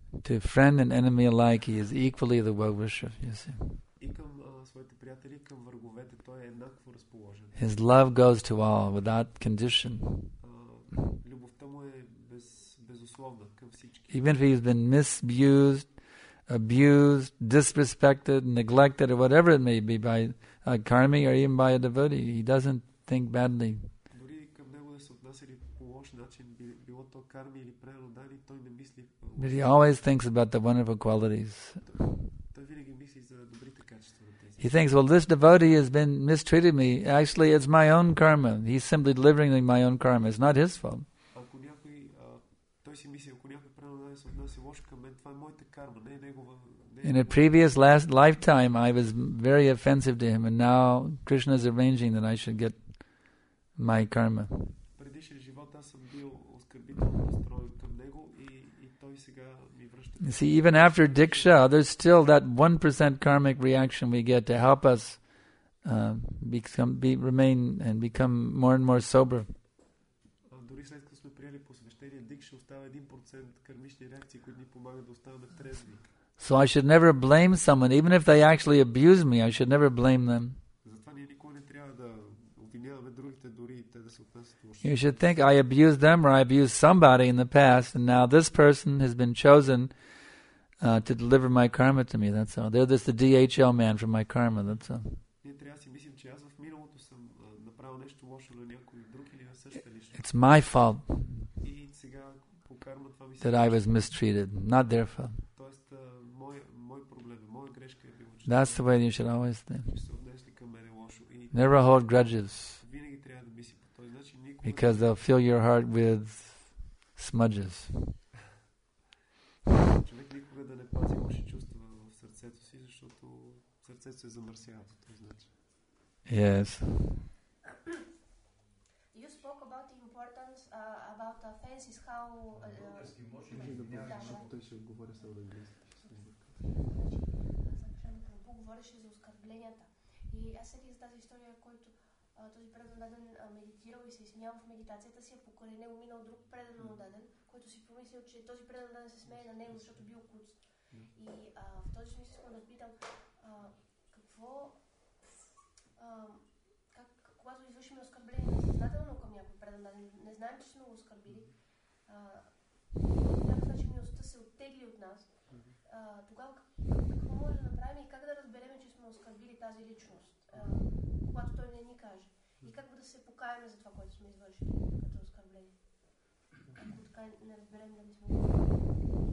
To friend and enemy alike, he is equally the well-wisher, you see. И към а, своите приятели, и към враговете, той е еднакво разположен. His love goes to all, without condition. А, любовта му е без, безусловна към всички. Even if he's been misused, abused, disrespected, neglected, or whatever it may be by a karmi or even by a devotee, he doesn't think badly. Дори към него да се отнасяли по лош начин, било то карми или пренодани, той не мисли. But he always thinks about the wonderful qualities. Той винаги мисли за добрите качества на тези. He thinks, well, this devotee has been mistreated me. Actually, it's my own karma. He's simply delivering me my own karma. It's not his fault. Ако някой, а, той си мисли, ако някой пренодани се отнася лошо към мен, това е моята карма, не е негова. In a previous last lifetime, I was very offensive to him, and now Krishna is arranging that I should get my karma. Предишен живот аз съм бил оскърбително настроен към него и, и той сега ми връща. You see, even after Diksha, there's still that one percent karmic reaction we get to help us uh, become, be, remain and become more and more sober. А, дори след като сме приели посвещение, Дикша остава един процент кармични реакции, които ни помагат да оставаме трезви. So I should never blame someone, even if they actually abuse me, I should never blame them. Затова ние никога не трябва да обвиняваме другите, дори и те да се отнасят лошо. You should think, I abused them or I abused somebody in the past, and now this person has been chosen uh, to deliver my karma to me, that's all. They're just the D H L man for my karma, that's all. Ние трябва да си мислим, че аз в миналото съм а, направил нещо лошо на някой друг или на същата личност. It's my fault И сега по карма това ми се... that I was mistreated, not their fault. Тоест, а, мой, мой проблем, моя грешка е било, че That's the way you should always think. че се отнесли към мене лошо. И Never hold grudges, винаги трябва да мисли по този начин. Никога because they'll fill your heart with smudges. човек никога да не пази лоши чувства в сърцето си, защото сърцето се замърсява по този начин. Yes. You spoke about the importance uh, about offenses, how uh, Той ще отговоря само на английски. говореше за оскърбленията. И аз седих за тази история, който а, този преданодаден медитирал и се изсмял в медитацията си, а покрай него минал друг преданодаден, който си помислил, че този преданодаден се смее на него, защото бил куц. И а, в този смисъл искам да питам, а, какво, а, как, когато извършим оскърбление несъзнателно към някой преданодаден, не знаем, че сме го оскърбили, а, някакъв начин милостта се оттегли от нас, а, тогава какво може да направим и как да разберем, че сме оскърбили тази личност, а, когато той не ни каже. И как да се покаяме за това, което сме извършили като оскърбление. Ако така не разберем дали сме оскърбили.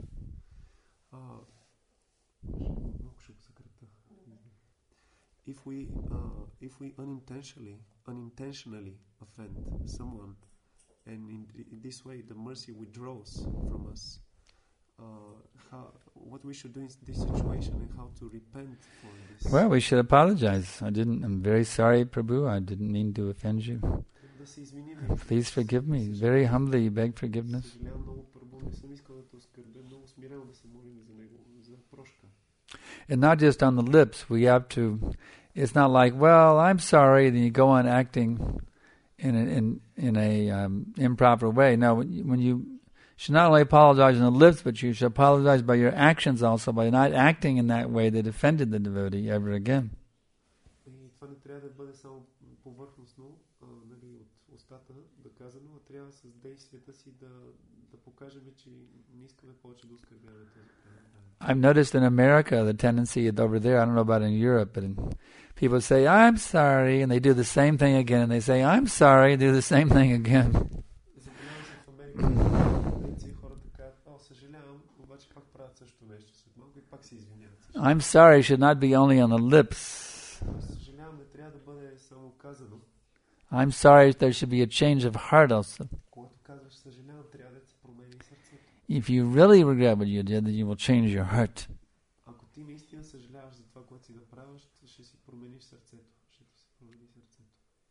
Малко ще го съкратя. If we, uh, if we unintentionally, unintentionally offend someone, and in, in this way the mercy withdraws from us, uh, how, what we should do in this situation and how to repent for this. Well, we should apologize. I didn't, I'm very sorry, Prabhu. I didn't mean to offend you. Да се извиним. Please forgive me. Very humbly beg forgiveness. Съжалявам много, Прабу, не съм искал да те оскърбя, много смирено да се молим за него, за прошка. And not just on the lips. We have to, it's not like, well, I'm sorry, then you go on acting in a, in, in a um, improper way. No, when you, when you should not only apologize on the lips, but you should apologize by your actions also, by not acting in that way that offended the devotee ever again. И това не трябва да бъде само повърхностно, а, нали, от устата да казано, а трябва с действията си да, да покажем, че не искаме повече да оскърбяваме този проблем. I've noticed in America the tendency over there, I don't know about in Europe, but in, people say, I'm sorry, and they do the same thing again, and they say, I'm sorry, and do the same thing again. Забелявам се в Америка, тенденции хората казват, о, съжалявам, обаче пак правят също нещо след малко и пак се извиняват. I'm sorry should not be only on the lips. Съжалявам, не трябва да бъде само казано. I'm sorry, there should be a change of heart also. Когато казваш съжалявам, трябва да се промени сърцето. If you really regret what you did, then you will change your heart. Ако ти наистина съжаляваш за това, което си направиш, ще си промениш сърцето. Ще си промени сърцето.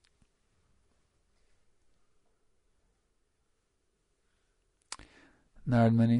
Nardmani.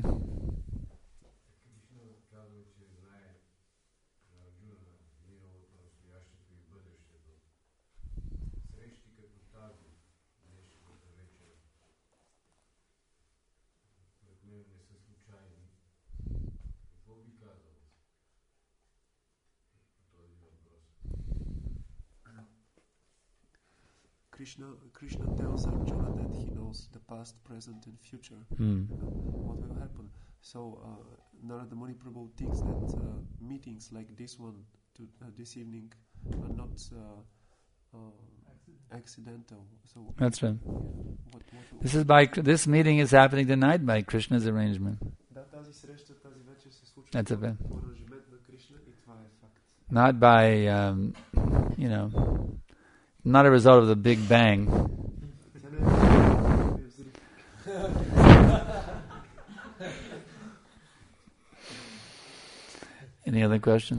Krishna, Krishna tells Arjuna that he knows the past, present, and future. Hmm. Uh, what will happen? So uh, Narada Muni Prabhu thinks that uh, meetings like this one, to, uh, this evening, are not uh, uh, accidental. So That's right. yeah, what, what, This is by this meeting is happening tonight by Krishna's arrangement. Да, тази среща, тази вечер се случва That's a bit. по аранжимент на Кришна и това е факт. Not by, um, you know, not a result of the Big Bang. Тя не е взрив. Any other question?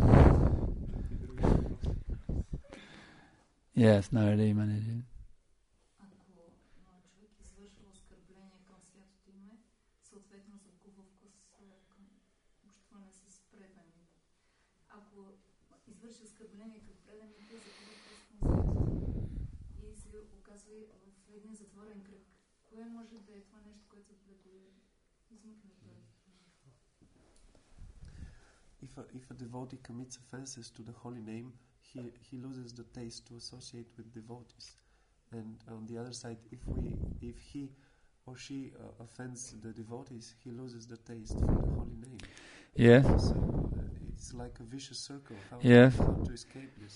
Yes, Naradi Maniji. Ако а, човек извършва оскърбление към святото име, съответно загубва вкус а, към общуване с преданите. Ако извърши оскърбление към преданите, загубва вкус към святото и се оказва в един затворен кръг. Кое може да е това нещо, което да го измъкне от този? If a, if a devotee commits offenses to the holy name, he he loses the taste to associate with devotees. And on the other side, if we if he or she uh, offends the devotees, he loses the taste for the holy name. Yeah. So uh, it's like a vicious circle. How, Yeah. how to escape this?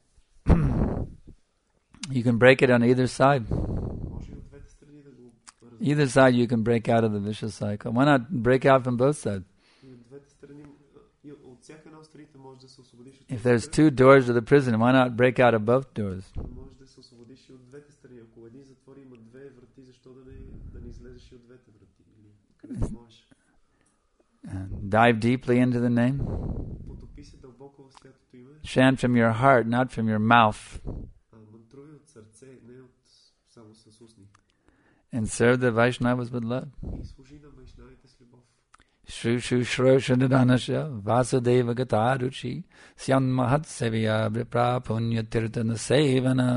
You can break it on either side. Може и от двете страни да го Either side you can break out of the vicious cycle. Why not break out from both sides? И от двете страни, и от всяка една от страните може да се освободиш от If този there's кръг. two doors to the prison, why not break out of both doors? Може да се освободиш и от двете страни. Ако един затвор има две врати, защо да не, да не излезеш и от двете врати? Или където можеш? And dive deeply into the name. Потопи се дълбоко в святото име. Chant from your heart, not from your mouth. А, мантрувай от сърце, не от само с усни. And serve the Vaishnavas with love. И служи на вайшнавите с любов. Shru Shru Shro Shanadanasya Vasudeva Gataruchi Syam Mahat Sevya Vipra Punya Tirtana Sevana.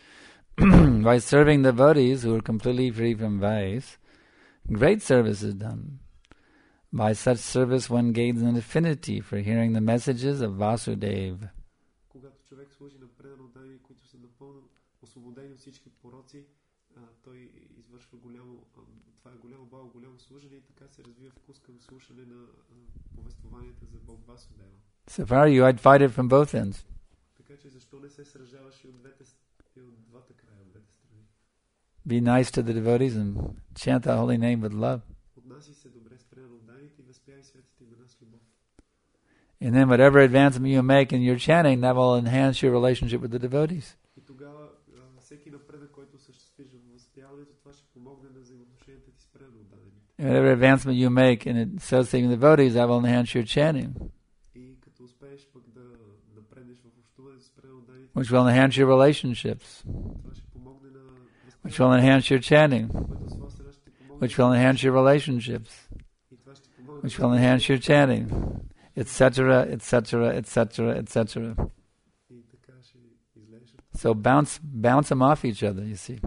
By serving the devotees who are completely free from vice, great service is done. By such service one gains an affinity for hearing the messages of Vasudeva. Когато човек служи на предано дани, които са напълно освободени от всички пороци, а, той извършва голямо, а, това е голямо благо, голямо служене и така се развива вкус към слушане на а, повествованията за Бог Васудева. So far you had fight it from both ends. Така че защо не се сражаваш и от двете, с- и от двата края, от двете страни? Be nice to the devotees and chant the holy name with love. Отнаси се добре с предано даните и възпявай светите имена с любов. And then whatever advancement you make in your chanting, that will enhance your relationship with the devotees. И тогава а, всеки напредък, който осъществиш в възпяването, това ще помогне на взаимоотношенията ти с предано даните. And whatever advancement you make in associating the devotees, that will enhance your chanting, И като успееш пък да напреднеш в общуването с предано даните, which will enhance your relationships, това ще помогне на which will enhance your chanting, което от своя страна ще ти помогне, which will enhance your relationships, и това ще помогне, which will enhance your chanting, et cetera, et cetera, et cetera, et cetera. и така ще излезеш от So bounce, bounce them off each other, you see.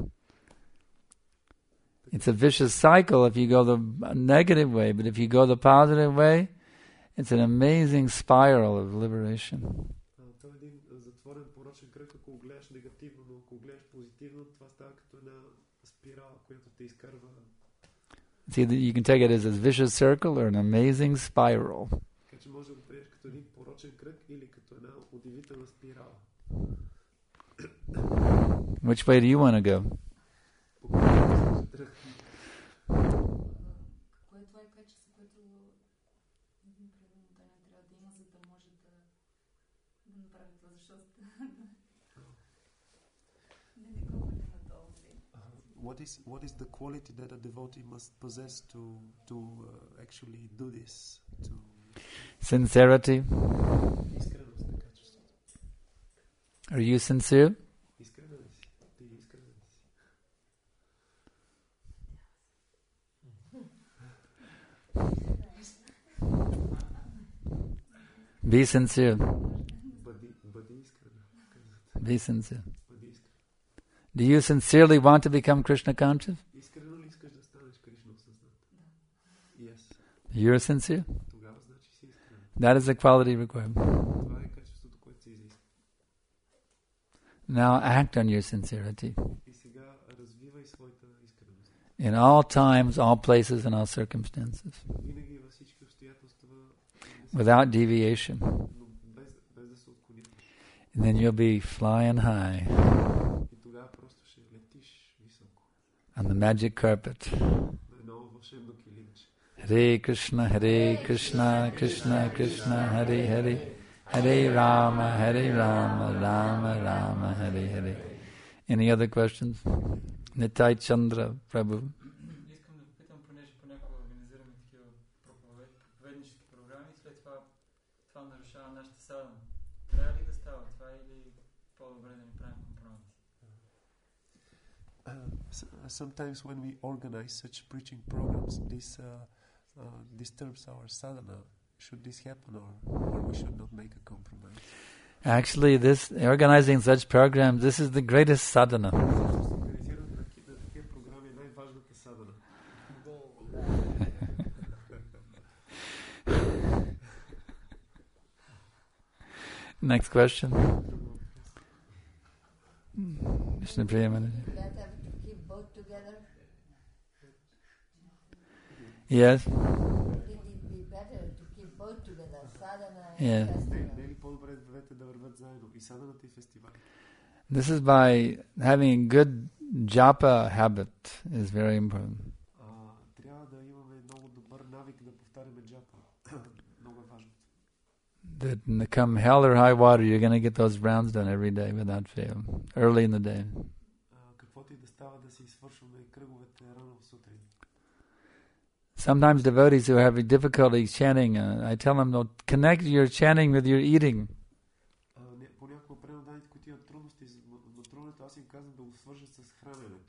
It's a vicious cycle if you go the negative way, but if you go the positive way, it's an amazing spiral of liberation. А, това е един а, затворен порочен кръг, ако го гледаш негативно, но ако го гледаш позитивно, това става като една спирала, която те изкарва. It's either, you can take it as a vicious circle or an amazing spiral. Така че може да го приемеш като един порочен кръг или като една удивителна спирала. Which way do you want to go? По който се тръгне. Кое е това е качество, което един преданен трябва да има, за да може да, да направи това, защото да не го бъде надолу. What is what is the quality that a devotee must possess to to uh, actually do this? To Sincerity. искреност на качеството. Are you sincere? Искрена ли си? Ти искрена ли си? Be sincere. Бъди, бъди искрена. Be sincere. Бъди искрена. Do you sincerely want to become Krishna conscious? Искрено ли искаш да станеш Кришна осъзнат? Yes. You're sincere. Тогава значи си искрен. That is the quality required. Това е качеството, което се изисква. Now act on your sincerity. И сега и своята искреност. In all times, all places, and all circumstances. Винаги във всички обстоятелства, Without deviation. но без, без да се отклониш. And then you'll be flying high И тогава просто ще летиш високо. on the magic carpet. На едно вълшебно килимче. Hare Krishna, Hare Krishna, Krishna Krishna, Hare Hare, Hare Rama, Hare Rama, Rama Rama, Hare Hare. Any other questions? Nitai Chandra Prabhu. Искам да попитам, понеже понякога организираме такива проповед- проповеднически програми, след това това нарушава нашата садана. Трябва ли да става това или по-добре да ни правим компромис? Uh, s- sometimes when we organize such preaching programs, this uh, uh, disturbs our sadhana. Should this happen, or, or we should not make a compromise? Actually, this organizing such programs, this is the greatest sadhana. Организирането на таки- на такива програми е най-важната садхана. Next question. Krishna Priya Manager. Better to keep both together? Yes. Wouldn't it be better to keep both together, sadhana and Yeah. Не, festival? не е ли по-добре двете да вървят заедно? И садханата и фестивали. This is by having a good japa habit is very important. А, трябва да имаме много добър навик да повтаряме джапа. Много е важно. That come hell or high water, you're going to get those rounds done every day without fail, early in the day. А, каквото и да става, да си свършваме кръговете рано в сутрин. Sometimes devotees who have difficulty chanting, uh, I tell them, no, connect your chanting with your eating. А, не, понякога пренаданите, които имат трудности с м- натруването, аз им казвам да го свържат с храненето.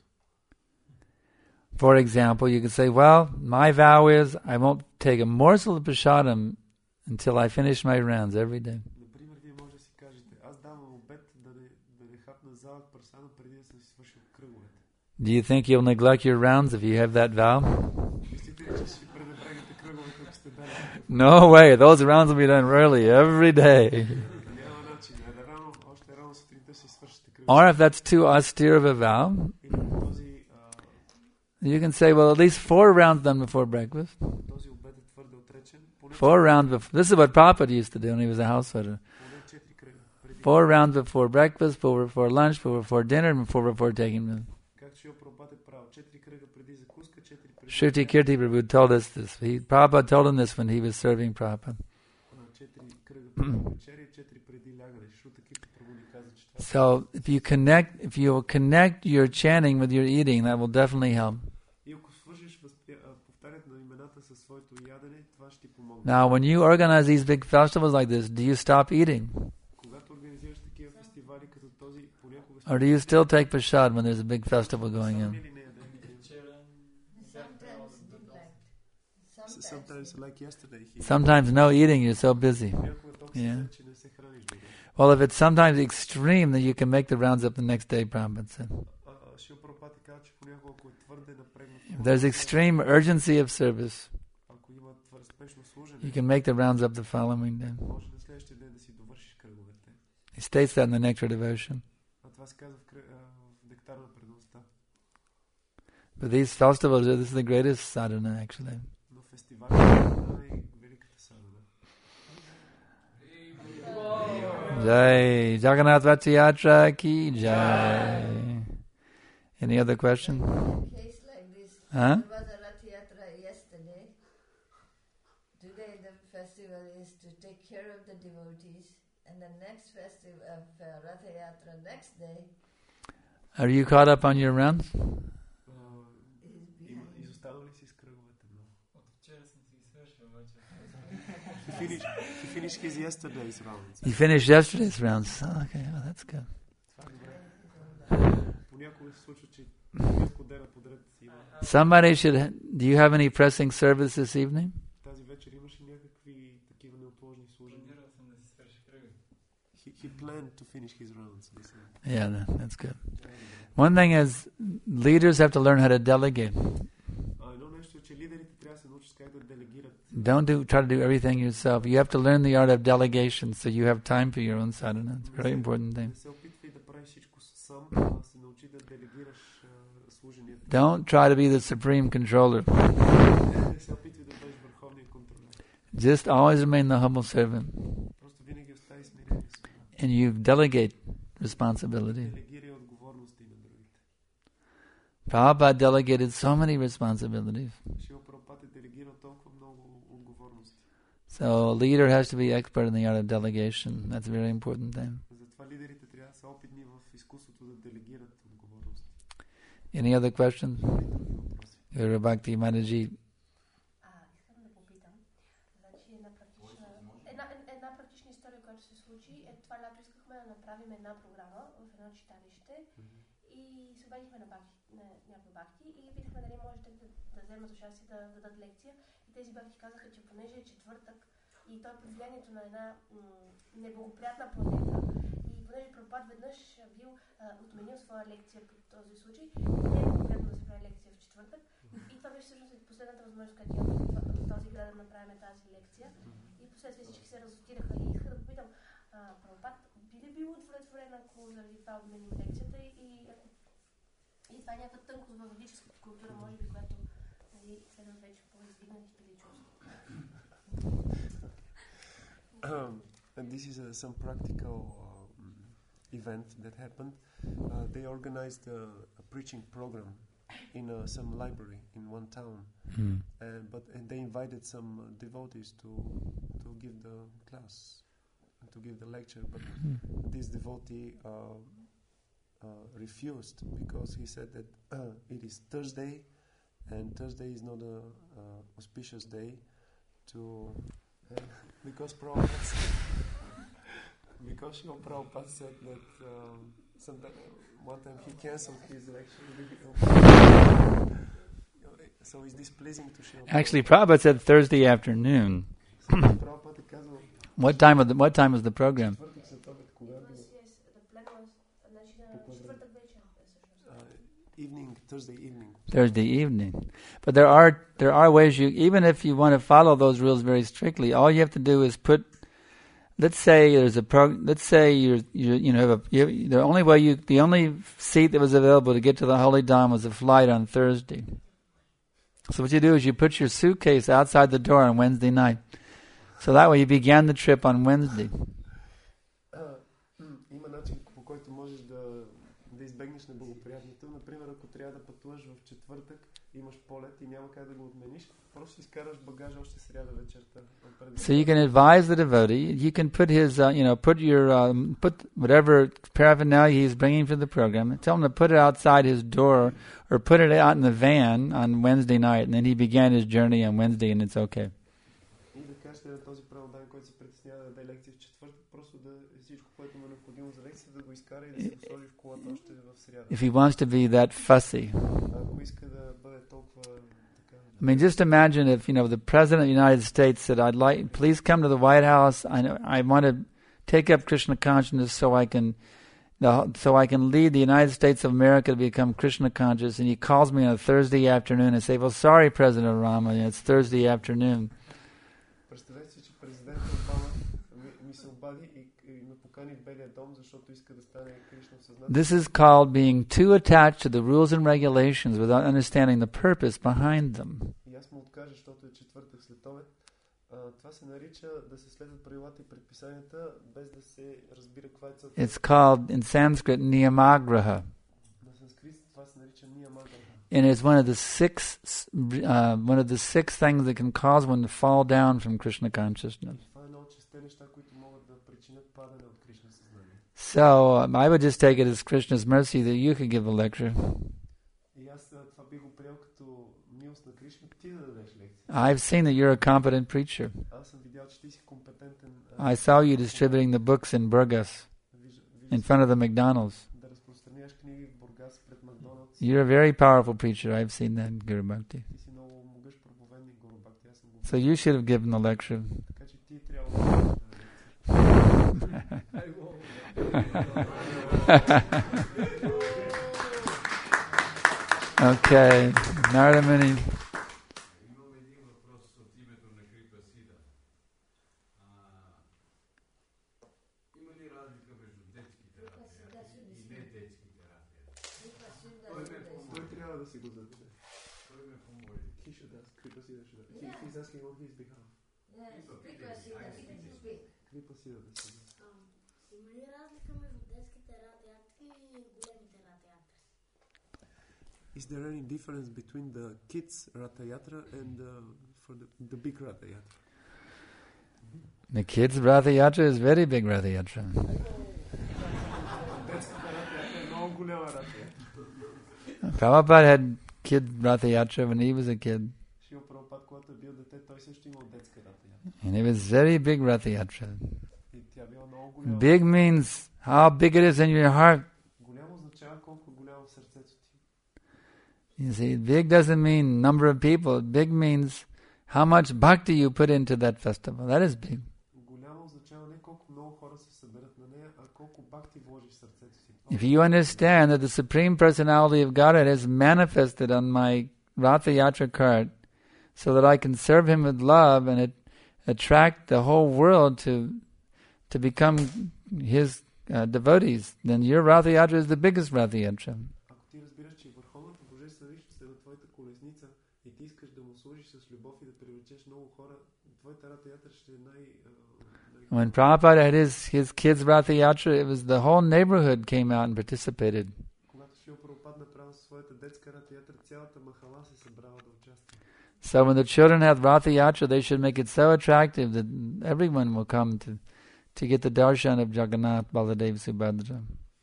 For example, you can say, well, my vow is I won't take a morsel of prasadam until I finish my rounds every day. Например, вие може да си кажете, аз давам обет да не, да не хапна залък прасана преди да съм си свършил кръговете. Do you think you'll neglect your rounds if you have that vow? Мислите ли, че ще си пренебрегнете кръговете, ако сте дали? No way. Those rounds will be done early every day. Няма начин. Е, рано, още рано сутринта си свършите кръговете. Or if that's too austere of a vow, Или този, а, you can say, well, at least four rounds done before breakfast. този обед е твърде отречен. Поне Four rounds before. This is what Prabhupada used to do when he was a householder. поне четири кръга. Преди, Four rounds before breakfast, four before lunch, four before dinner, and four before taking them. както Шрила Прабхупада е правил. Четири кръга преди закуска, четири преди... Shruti Kirti Prabhu told us this. He, Prabhupada told him this when he was serving Prabhupada. А, четири кръга преди вечеря и четири преди лягане. Шрута Кирти Прабху ни каза, че това... So if you connect, if you will connect your chanting with your eating, that will definitely help. И ако свържеш възпри... а, повтарят на имената със своето ядене, това ще ти помогне. Now, when you organize these big festivals like this, do you stop eating? Когато организираш такива фестивали като този, понякога... Or do you still take prasad when there's a big festival going Сам on? или не ядем? Вчера не бях трябвало Sometimes да дадам. neglect. S- Sometimes. Sometimes like yesterday. He... Sometimes no eating, you're so busy. Понякога толкова Yeah. yeah. че не се храниш добре. Well, if it's sometimes extreme, then you can make the rounds up the next day, Prabhupada said. А, а, Шрила Прабхупада каза, че понякога ако е твърде напрегнат, If there's extreme urgency of service, ако има твърде спешно служене, you can make the rounds up the following day. може на следващия ден да си довършиш кръговете. He states that in the Nectar Devotion. А това се казва в, кръ... а, в нектар на преданността. But these festivals, this is the greatest sadhana, actually. Но фестивалът е най-великата садхана. Jai Jagannath Rath Yatra ki jai. Any other question? Case like this. Huh? There was a Rath Yatra yesterday. Today the festival is to take care of the devotees, and the next festival of uh, Rath Yatra next day Are you caught up on your rounds? А, is има- behind. изостанал ли си с кръговете много? От вчера съм си ги свършил обаче. He finished, he finished his yesterday's rounds. You finished yesterday's rounds. Oh, okay, well, that's good. Това е добре. Понякога се случва, че няколко дена подред има. Somebody should. Do you have any pressing service this evening? Тази вечер имаше някакви такива неотложни служения. Планирал съм да си свърши кръга. He, he planned to finish his rounds. this evening. Yeah, that, that's good. One thing is, leaders have to learn how to delegate. А едно нещо е, че лидерите трябва да се научат как да делегират. Don't do try to do everything yourself. You have to learn the art of delegation, so you have time for your own sadhana. It's a very important thing. Не се опитвай да правиш всичко сам, а се научи да делегираш а, служението. Don't try to be the supreme controller. Не се опитвай да бъдеш върховния контролер. Just always remain the humble servant. Просто винаги остави смирение си. And you delegate responsibility. Делегирай отговорности на другите. Prabhupada delegated so many responsibilities. Шила Прабхупад е делегирал толкова много отговорности. So a leader has to be expert in the art of delegation. That's a very important thing. Затова лидерите трябва да са опитни в изкуството да делегират отговорности. Any other questions? Въпроси. Guru Bhakti Mataji. А, искам да попитам. Значи една практична, една, една практична история, която се случи, е това лято искахме да направим една програма в едно читалище и се обадихме на, бахти, на някои бахти и питахме дали можете да, да вземат участие да дадат лекция. И тези бахти казаха, че понеже е четвъртък и той е под влиянието на една м- неблагоприятна планета и понеже Прабхупад веднъж бил а, отменил своя лекция по този случай, не е благоприятно да се прави лекция в четвъртък. И това беше всъщност последната възможност, която имаме в този град да направим тази лекция. И последствие всички се разотираха. И исках да попитам, Прабхупад би ли бил удовлетворен, ако заради това отменим лекцията и, ако... и това е някаква тънкост във ведическата култура, може би, която нали, следва вече по-издигнатите личности. And this is uh, some practical uh, event that happened. Uh, they organized a, a preaching program in uh, some library in one town, Hmm. and but and they invited some uh, devotees to to give the class, to give the lecture. But this devotee uh, uh, refused because he said that uh, it is Thursday, and Thursday is not a uh, auspicious day to uh, because Prabhupada said, because Srila Prabhupada said that um, sometime, one time he cancelled his lecture. So is this pleasing to Srila Prabhupada? Actually, Prabhupada said Thursday afternoon. Prabhupada е казал What time was the, what time was the program? четвъртък след обед, кога е било? Yes, the plan was, значи на четвъртък вечер всъщност. Uh, evening, Thursday evening. Thursday evening. But there are there are ways you, even if you want to follow those rules very strictly, all you have to do is put. Let's say there's a pro. Let's say you're you you know have a you, the only way you the only seat that was available to get to the Holy Dham was a flight on Thursday. So what you do is you put your suitcase outside the door on Wednesday night. So that way you began the trip on Wednesday. Има начин, по който можеш да, да избегнеш неблагоприятното. Например, ако трябва да пътуваш в четвъртък, имаш полет и няма как да го отмениш, просто изкараш багажа още сряда вечерта. So you can advise the devotee. You can put his, uh, you know, put your, um, put whatever paraphernalia he's bringing for the program. Tell him to put it outside his door, or put it out in the van on Wednesday night, and then he began his journey on Wednesday, and it's okay. И да кажете на този праводан, който се притеснява да даде лекция в четвъртък, просто да всичко, което му е необходимо за лекция, да го изкара и да се го сложи в колата още в сряда. If he wants to be that fussy. Ако иска да бъде толкова така. I mean, just imagine if, you know, the President of the United States said, I'd like, please come to the White House. I know, I want to take up Krishna consciousness so I can, the, so I can lead the United States of America to become Krishna conscious. And he calls me on a Thursday afternoon and say, well, sorry, President Obama, it's Thursday afternoon. Представете си, че президент Обама ми, ми се обади и, и ме покани в Белия дом, защото иска да стане Кришна в съзнание. This is called being too attached to the rules and regulations without understanding the purpose behind them. И аз му откажа, защото е четвъртък след обед. А, това се нарича да се следват правилата и предписанията, без да се разбира каква е целта. It's called, in Sanskrit, niyamagraha. На санскрит това се нарича ниямаграха. And it's one of the six, uh, one of the six things that can cause one to fall down from Krishna consciousness. Това е едно от шесте неща, които могат да причинят падане от Кришна съзнание. So um, I would just take it as Krishna's mercy that you could give a lecture. И аз това би го приел като милост на Кришна, ти да дадеш лекция. I've seen that you're a competent preacher. Аз съм видял, че ти си компетентен. I saw you distributing the books in Burgas, in front of the McDonald's. Да разпространяш книги в Бургас пред Макдоналдс. You're a very powerful preacher. I've seen that, Guru Bhakti. Ти си много могъщ проповедник, Гуру Бхакти. Аз съм го. So you should have given the lecture. Така че ти трябва да дадеш лекция. Okay, Narada Muni. Имам един въпрос от името на Крипа Сида. Има ли разлика между детски терапия и не детски терапия? Той ме трябва да си го зададе. He should ask. Крипасида should ask. He, he's asking on his behalf. Yes, Крипасида can speak. Крипасида да си. Има ли разлика между детските радиатри и големите радиатри? Is there any difference between the kids Ratha Yatra and uh, for the, the big Ratha Yatra? The kids' Ratha Yatra is very big Ratha Yatra. Prabhupada had kid Ratha Yatra when he was a kid. And it was very big Ratha Yatra. Big means how big it is in your heart. You see, big doesn't mean number of people. Big means how much bhakti you put into that festival. That is big. If you understand that the Supreme Personality of Godhead has manifested on my Ratha Yatra cart so that I can serve Him with love and it, attract the whole world to to become His uh, devotees, then your Ratha Yatra is the biggest Ratha Yatra. When Prabhupada had his, his kids' Ratha Yatra, it was the whole neighborhood came out and participated. So when the children have Ratha Yatra, they should make it so attractive that everyone will come to, to get the darshan of Jagannath, Baladev, Subhadra.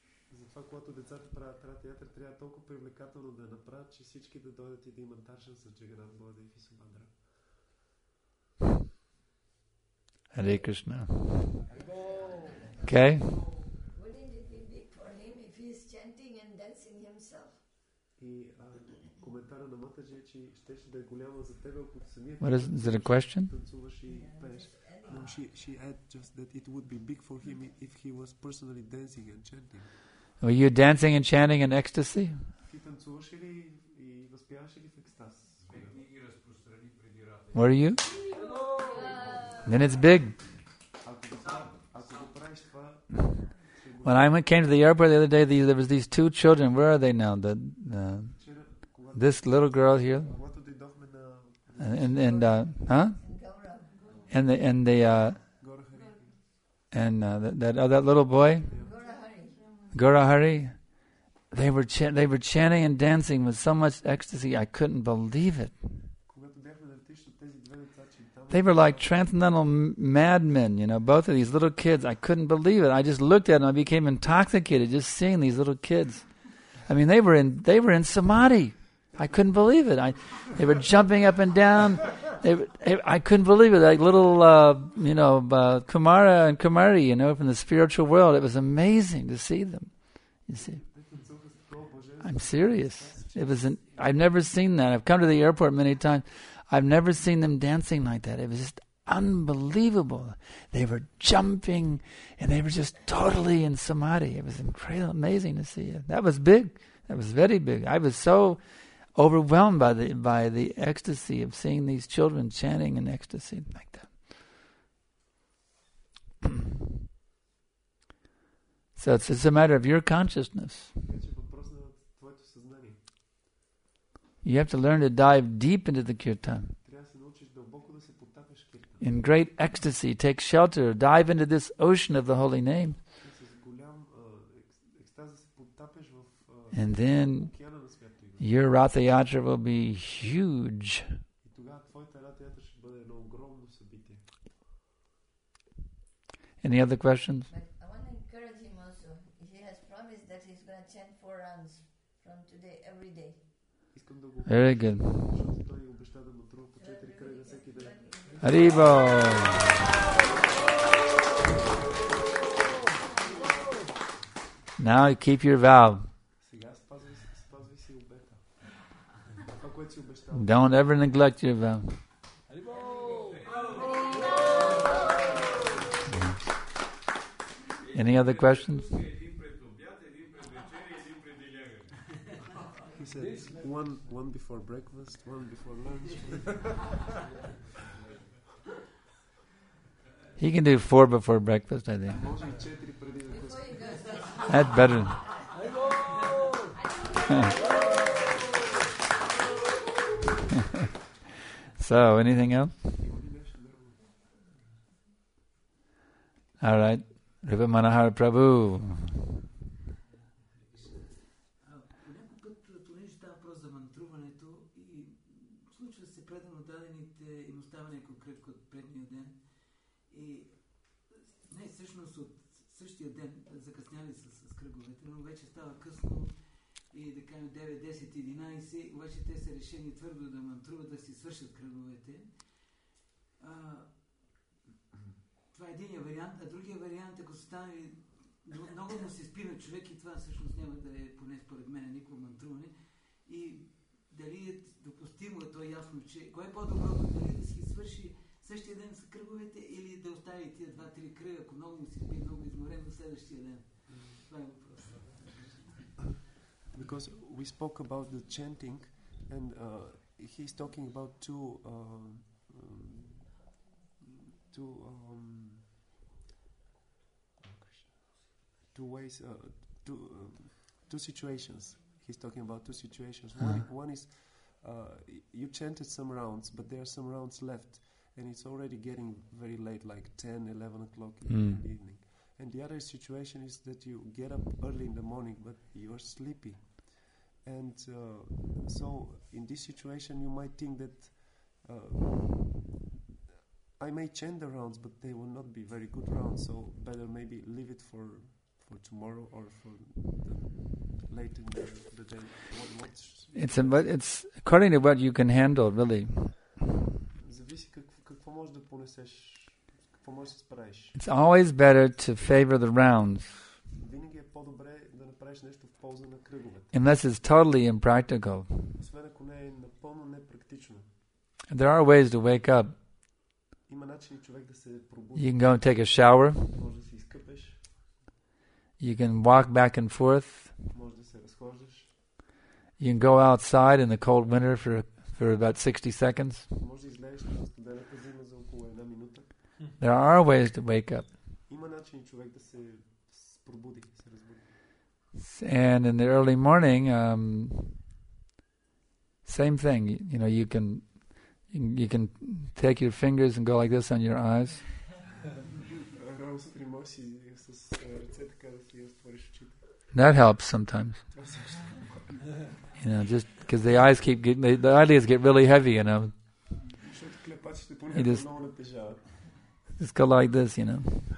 Hare Krishna. Okay? Wouldn't it be big for him if he is chanting and dancing himself? What is, is it a question? No, she, she had just that it would be big for him if he was personally dancing and chanting. Were you dancing and chanting in ecstasy? Were you? Then it's big. When I went, came to the airport the other day, the, there was these two children. Where are they now? The uh, this little girl here, and and uh, huh? And the and the uh, and uh, that that, oh, that little boy, Gaurahari. They were ch- they were chanting and dancing with so much ecstasy. I couldn't believe it. They were like transcendental m- madmen, you know, both of these little kids. I couldn't believe it. I just looked at them. I became intoxicated just seeing these little kids. I mean, they were in they were in samadhi. I couldn't believe it. I, they were jumping up and down. They, were, I couldn't believe it. Like little, uh, you know, uh, Kumara and Kumari, you know, from the spiritual world. It was amazing to see them. You see, I'm serious. It was. An, I've never seen that. I've come to the airport many times. I've never seen them dancing like that. It was just unbelievable. They were jumping, and they were just totally in samadhi. It was incredible, amazing to see it. That was big. That was very big. I was so overwhelmed by the by the ecstasy of seeing these children chanting in ecstasy like that. So it's, it's a matter of your consciousness. You have to learn to dive deep into the kirtan. In great ecstasy, take shelter, dive into this ocean of the holy name. And then your Ratha Yatra will be huge. Any other questions? But I want to encourage him also. He has promised that he's going to chant four rounds from today every day. Very good. Haribo. Now you keep your vow. Don't ever neglect your vow. Any other questions? He said one one before breakfast, one before lunch. He can do four before breakfast, I think. That's better. So, anything else? All right. Rupa Manohar Prabhu. Някой път, понеже става въпрос за мантруването и случва се предано дадените им оставане конкретно от предния ден и не всъщност от същия ден закъсняли с, с кръговете, но вече става късно и да кажем девет, десет, единайсет, обаче те са решени твърдо да мантруват, да си свършат кръговете. А, това е единия вариант, а другия вариант, ако се стане много му се спира човек и това всъщност няма да е, поне според мен, никакво мантруване. И дали е допустимо, то е ясно, че кое е по-доброто, дали да си свърши същия ден с кръговете или да остави тия два-три кръга, ако много му се спи, много изморен до следващия ден. Това е въпрос. Because we spoke about the chanting and uh, he's talking about two uh, um, two um, two ways, uh, two um, two situations. He's talking about two situations. Uh-huh. One, one is uh, you chanted some rounds, but there are some rounds left, and it's already getting very late, like ten, eleven o'clock in Mm. the evening. And the other situation is that you get up early in the morning, but you're sleepy. And uh, so in this situation, you might think that uh, I may chant the rounds, but they will not be very good rounds, so better maybe leave it for for tomorrow or for the, late in the, the day. What, what's It's a, but it's according to what you can handle, really. Зависи какво, какво можеш да понесеш, какво можеш да справиш. It's always better to favor the rounds, Винаги е по-добре да направиш нещо в полза на кръговете, unless it's totally impractical. освен ако не е напълно непрактично. There are ways to wake up. Има начини човек да се пробуди. You can go and take a shower. Може да се изкъпеш, You can walk back and forth. може да се разхождаш, You can go outside in the cold winter for for about sixty seconds. може да излезеш на студената зима за около една минута. There are ways to wake up. Има начини човек да се с- пробуди, да се разбуди. And in the early morning, um, same thing. You, you know, you can you can take your fingers and go like this on your eyes. Рано сутрин можеш си с е, ръце така да си разтвориш очите. That helps sometimes. Това също. You know, just because the eyes keep getting, the, the eyelids get really heavy. You know, Защото клепачите И понякога да с- много натежават. just go like this. You know,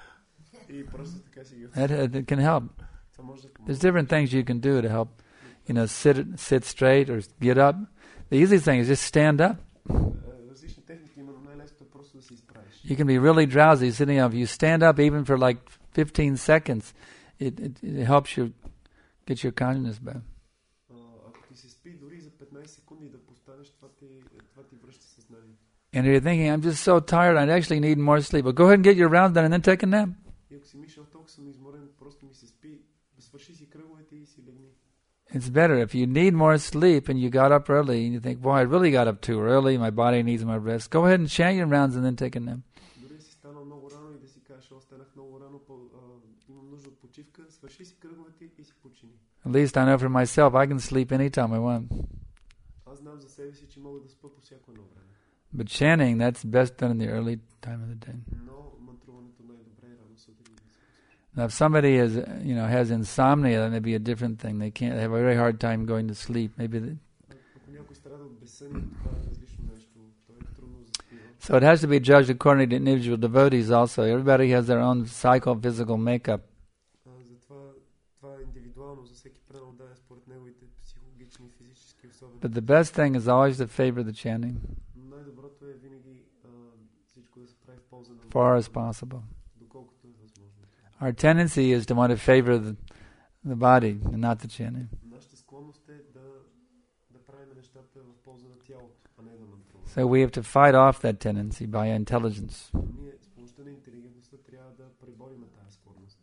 И просто така си ги that it can help. Това може да There's помогне. different things you can do to help. You know, sit sit straight or get up. The easy thing is just stand up. Е, Различни техники има, но най-лесното е просто да се изправиш. You can be really drowsy sitting up. You stand up even for like fifteen seconds. It it, it helps you get your consciousness back. А, Ако ти се спи дори за петнайсет секунди да постанеш, това ти, това ти връща съзнанието. And you're thinking, I'm just so tired. I actually need more sleep. But go ahead and get your rounds done and then take a nap. И ако си мислиш, «О, толкова съм изморен, просто ми се спи, свърши си кръговете и си легни. It's better if you need more sleep and you got up early and you think, boy, I really got up too early. My body needs more rest. Go ahead and chant your rounds and then take a nap. Дори да си станал много рано и да си кажеш, «О, станах много рано, по, а, имам нужда от почивка», свърши си кръговете и си почини. At least I know for myself I can sleep anytime I want. Аз знам за себе си, че мога да спа по всяко едно време. But chanting, that's best done in the early time of the day. Но мантруването най-добре е рано сутрин. Now, if somebody is, you know, has insomnia, that may be a different thing. They can't. They have a very hard time going to sleep. Maybe. They, Ако някой страда от безсъние, това е различно нещо. То е трудно заспива. so it has to be judged according to individual devotees. Also, everybody has their own psychophysical makeup. А, затова това е индивидуално за всеки предан да е според неговите психологични и физически особености. But the best thing is always to favor the chanting, Най-доброто е винаги а, всичко да се прави в полза на far as possible. доколкото е възможно. Our tendency is to want to favor the, the body and not the chanting. Нашата склонност е да, да правим нещата в полза на тялото, а не да мантруваме. So we have to fight off that tendency by intelligence. Ние с помощта на интелигентността трябва да преборим тази склонност.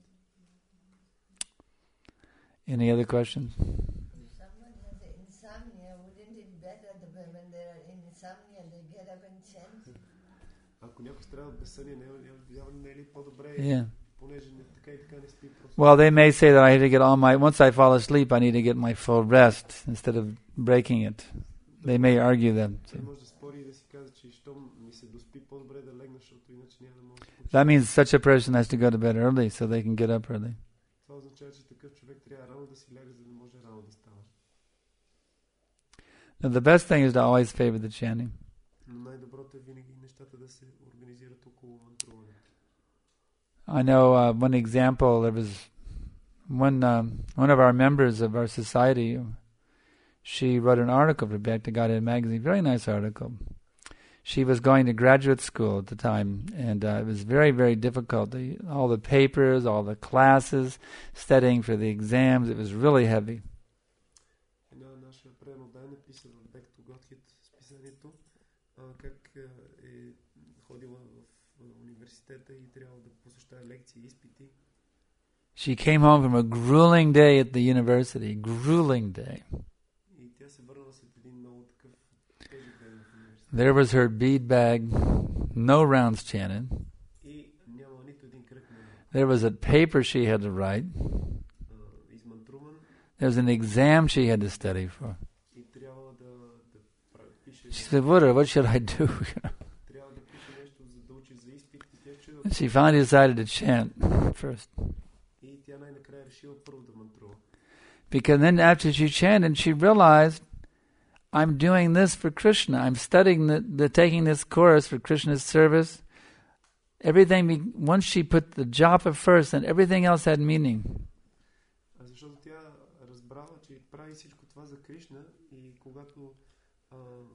Any other questions? If someone has insomnia, wouldn't it better that when they're in insomnia they get up and chant? Ако някой страда от безсъние, не, не, не, не е ли по-добре, Yeah. понеже не, така и така не спи просто. Well, they may say that I need to get all my, once I fall asleep, I need to get my full rest instead of breaking it. They may argue that. Той може да спори и да си каже, каза, че щом ми се доспи, по-добре да легна, защото иначе няма да мога да почина. That means such a person has to go to bed early so they can get up early. Това означава, че такъв човек трябва рано да си ляга, за да може рано да става. Now, the best thing is to always favor the chanting. Но най-доброто е винаги нещата да се организират около мантруването. I know uh, one example, there was one, um, one of our members of our society, she wrote an article for Back to Godhead magazine, very nice article. She was going to graduate school at the time, and uh, it was very, very difficult. The, all the papers, all the classes, studying for the exams, it was really heavy. Една наша превода написа в Back to Godhead списанието, как е ходила в университета и трябва да посещава лекции и изпити. She came home from a grueling day at the university, grueling day. И тя се върнала след един много такъв тежък ден в университета. There was her bead bag, no rounds chanted. И нямала нито един кръг на There was a paper she had to write. измантруван. There was an exam she had to study for. И трябвало да, да пише. She said, what, what should I do? Трябва да пише нещо, за да учи за изпит. И тя чудо. And she finally decided to chant first. И тя най-накрая решила първо да мантрува. Because then after she chanted, she realized, I'm doing this for Krishna. I'm studying the, the taking this course for Krishna's service. Everything, once she put the japa first, then everything else had meaning. Защото тя разбрала, че прави всичко това за Кришна и когато а,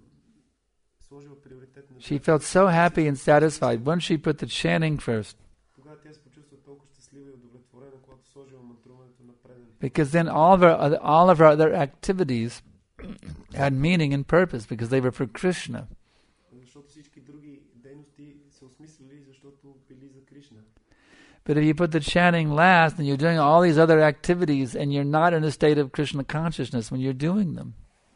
сложила приоритет на She felt so happy and satisfied once she put the chanting first. Тогава тя се почувства толкова щастлива и удовлетворена, когато сложила мантруването на преден. Because then all of our other, all of our other activities had meaning and purpose because they were for Krishna. Защото всички други дейности се осмислили, защото били за Кришна. But if you put the chanting last, then you're doing all these other activities and you're not in a state of Krishna consciousness when you're doing them.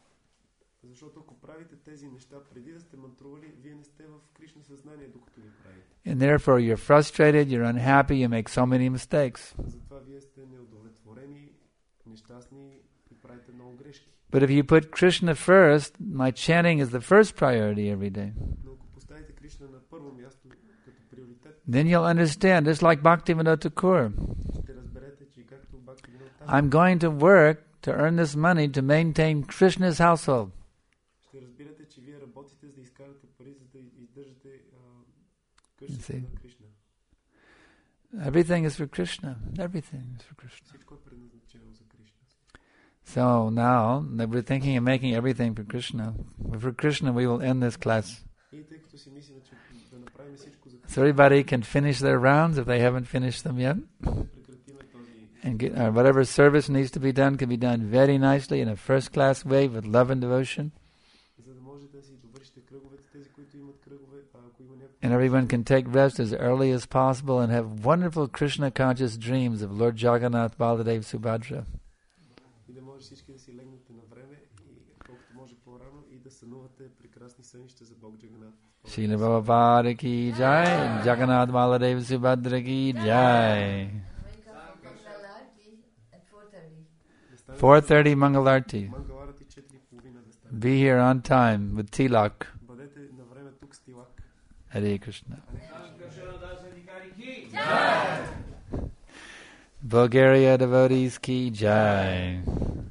Защото ако правите тези неща преди да сте мантрували, вие не сте в Кришна съзнание, докато ги правите. And therefore you're frustrated, you're unhappy, you make so many mistakes. Затова вие сте неудовлетворени, нещастни и правите много грешки. But if you put Krishna first, my chanting is the first priority every day. Но ако поставите Кришна на първо място като приоритет, Then you'll understand, just like Bhaktivinoda Thakur. ще разберете, че както Бхактивинода Тхакур, I'm going to work to earn this money to maintain Krishna's household. ще разбирате, че вие работите за да изкарате пари, за да издържате къщата на Кришна. Everything is for Krishna. Everything is for Krishna. Всичко е предназначено за Кришна. So now that we're thinking of making everything for Krishna, for Krishna we will end this class. И тъй като си мислим, че да направим всичко за So everybody can finish their rounds if they haven't finished them yet. прекратиме този And get, uh, whatever service needs to be done can be done very nicely in a first-class way with love and devotion. за да може да си довършите кръговете, тези, които имат кръгове, а ако има някакво... And everyone can take rest as early as possible and have wonderful Krishna-conscious dreams of Lord Jagannath, Baladev, Subhadra. И да може всички да си легнете на време и колкото може по-рано и да сънувате прекрасни сънища за Бог Джаганат. Srila Prabhupada ki jai, Jagannath Baladev Subhadra ki jai. four thirty Mangalarti. Мангаларати четири и половина да стане. Be here on time with Tilak. Бъдете на време тук с Тилак. Hare Krishna. Bulgaria devotees ki jai.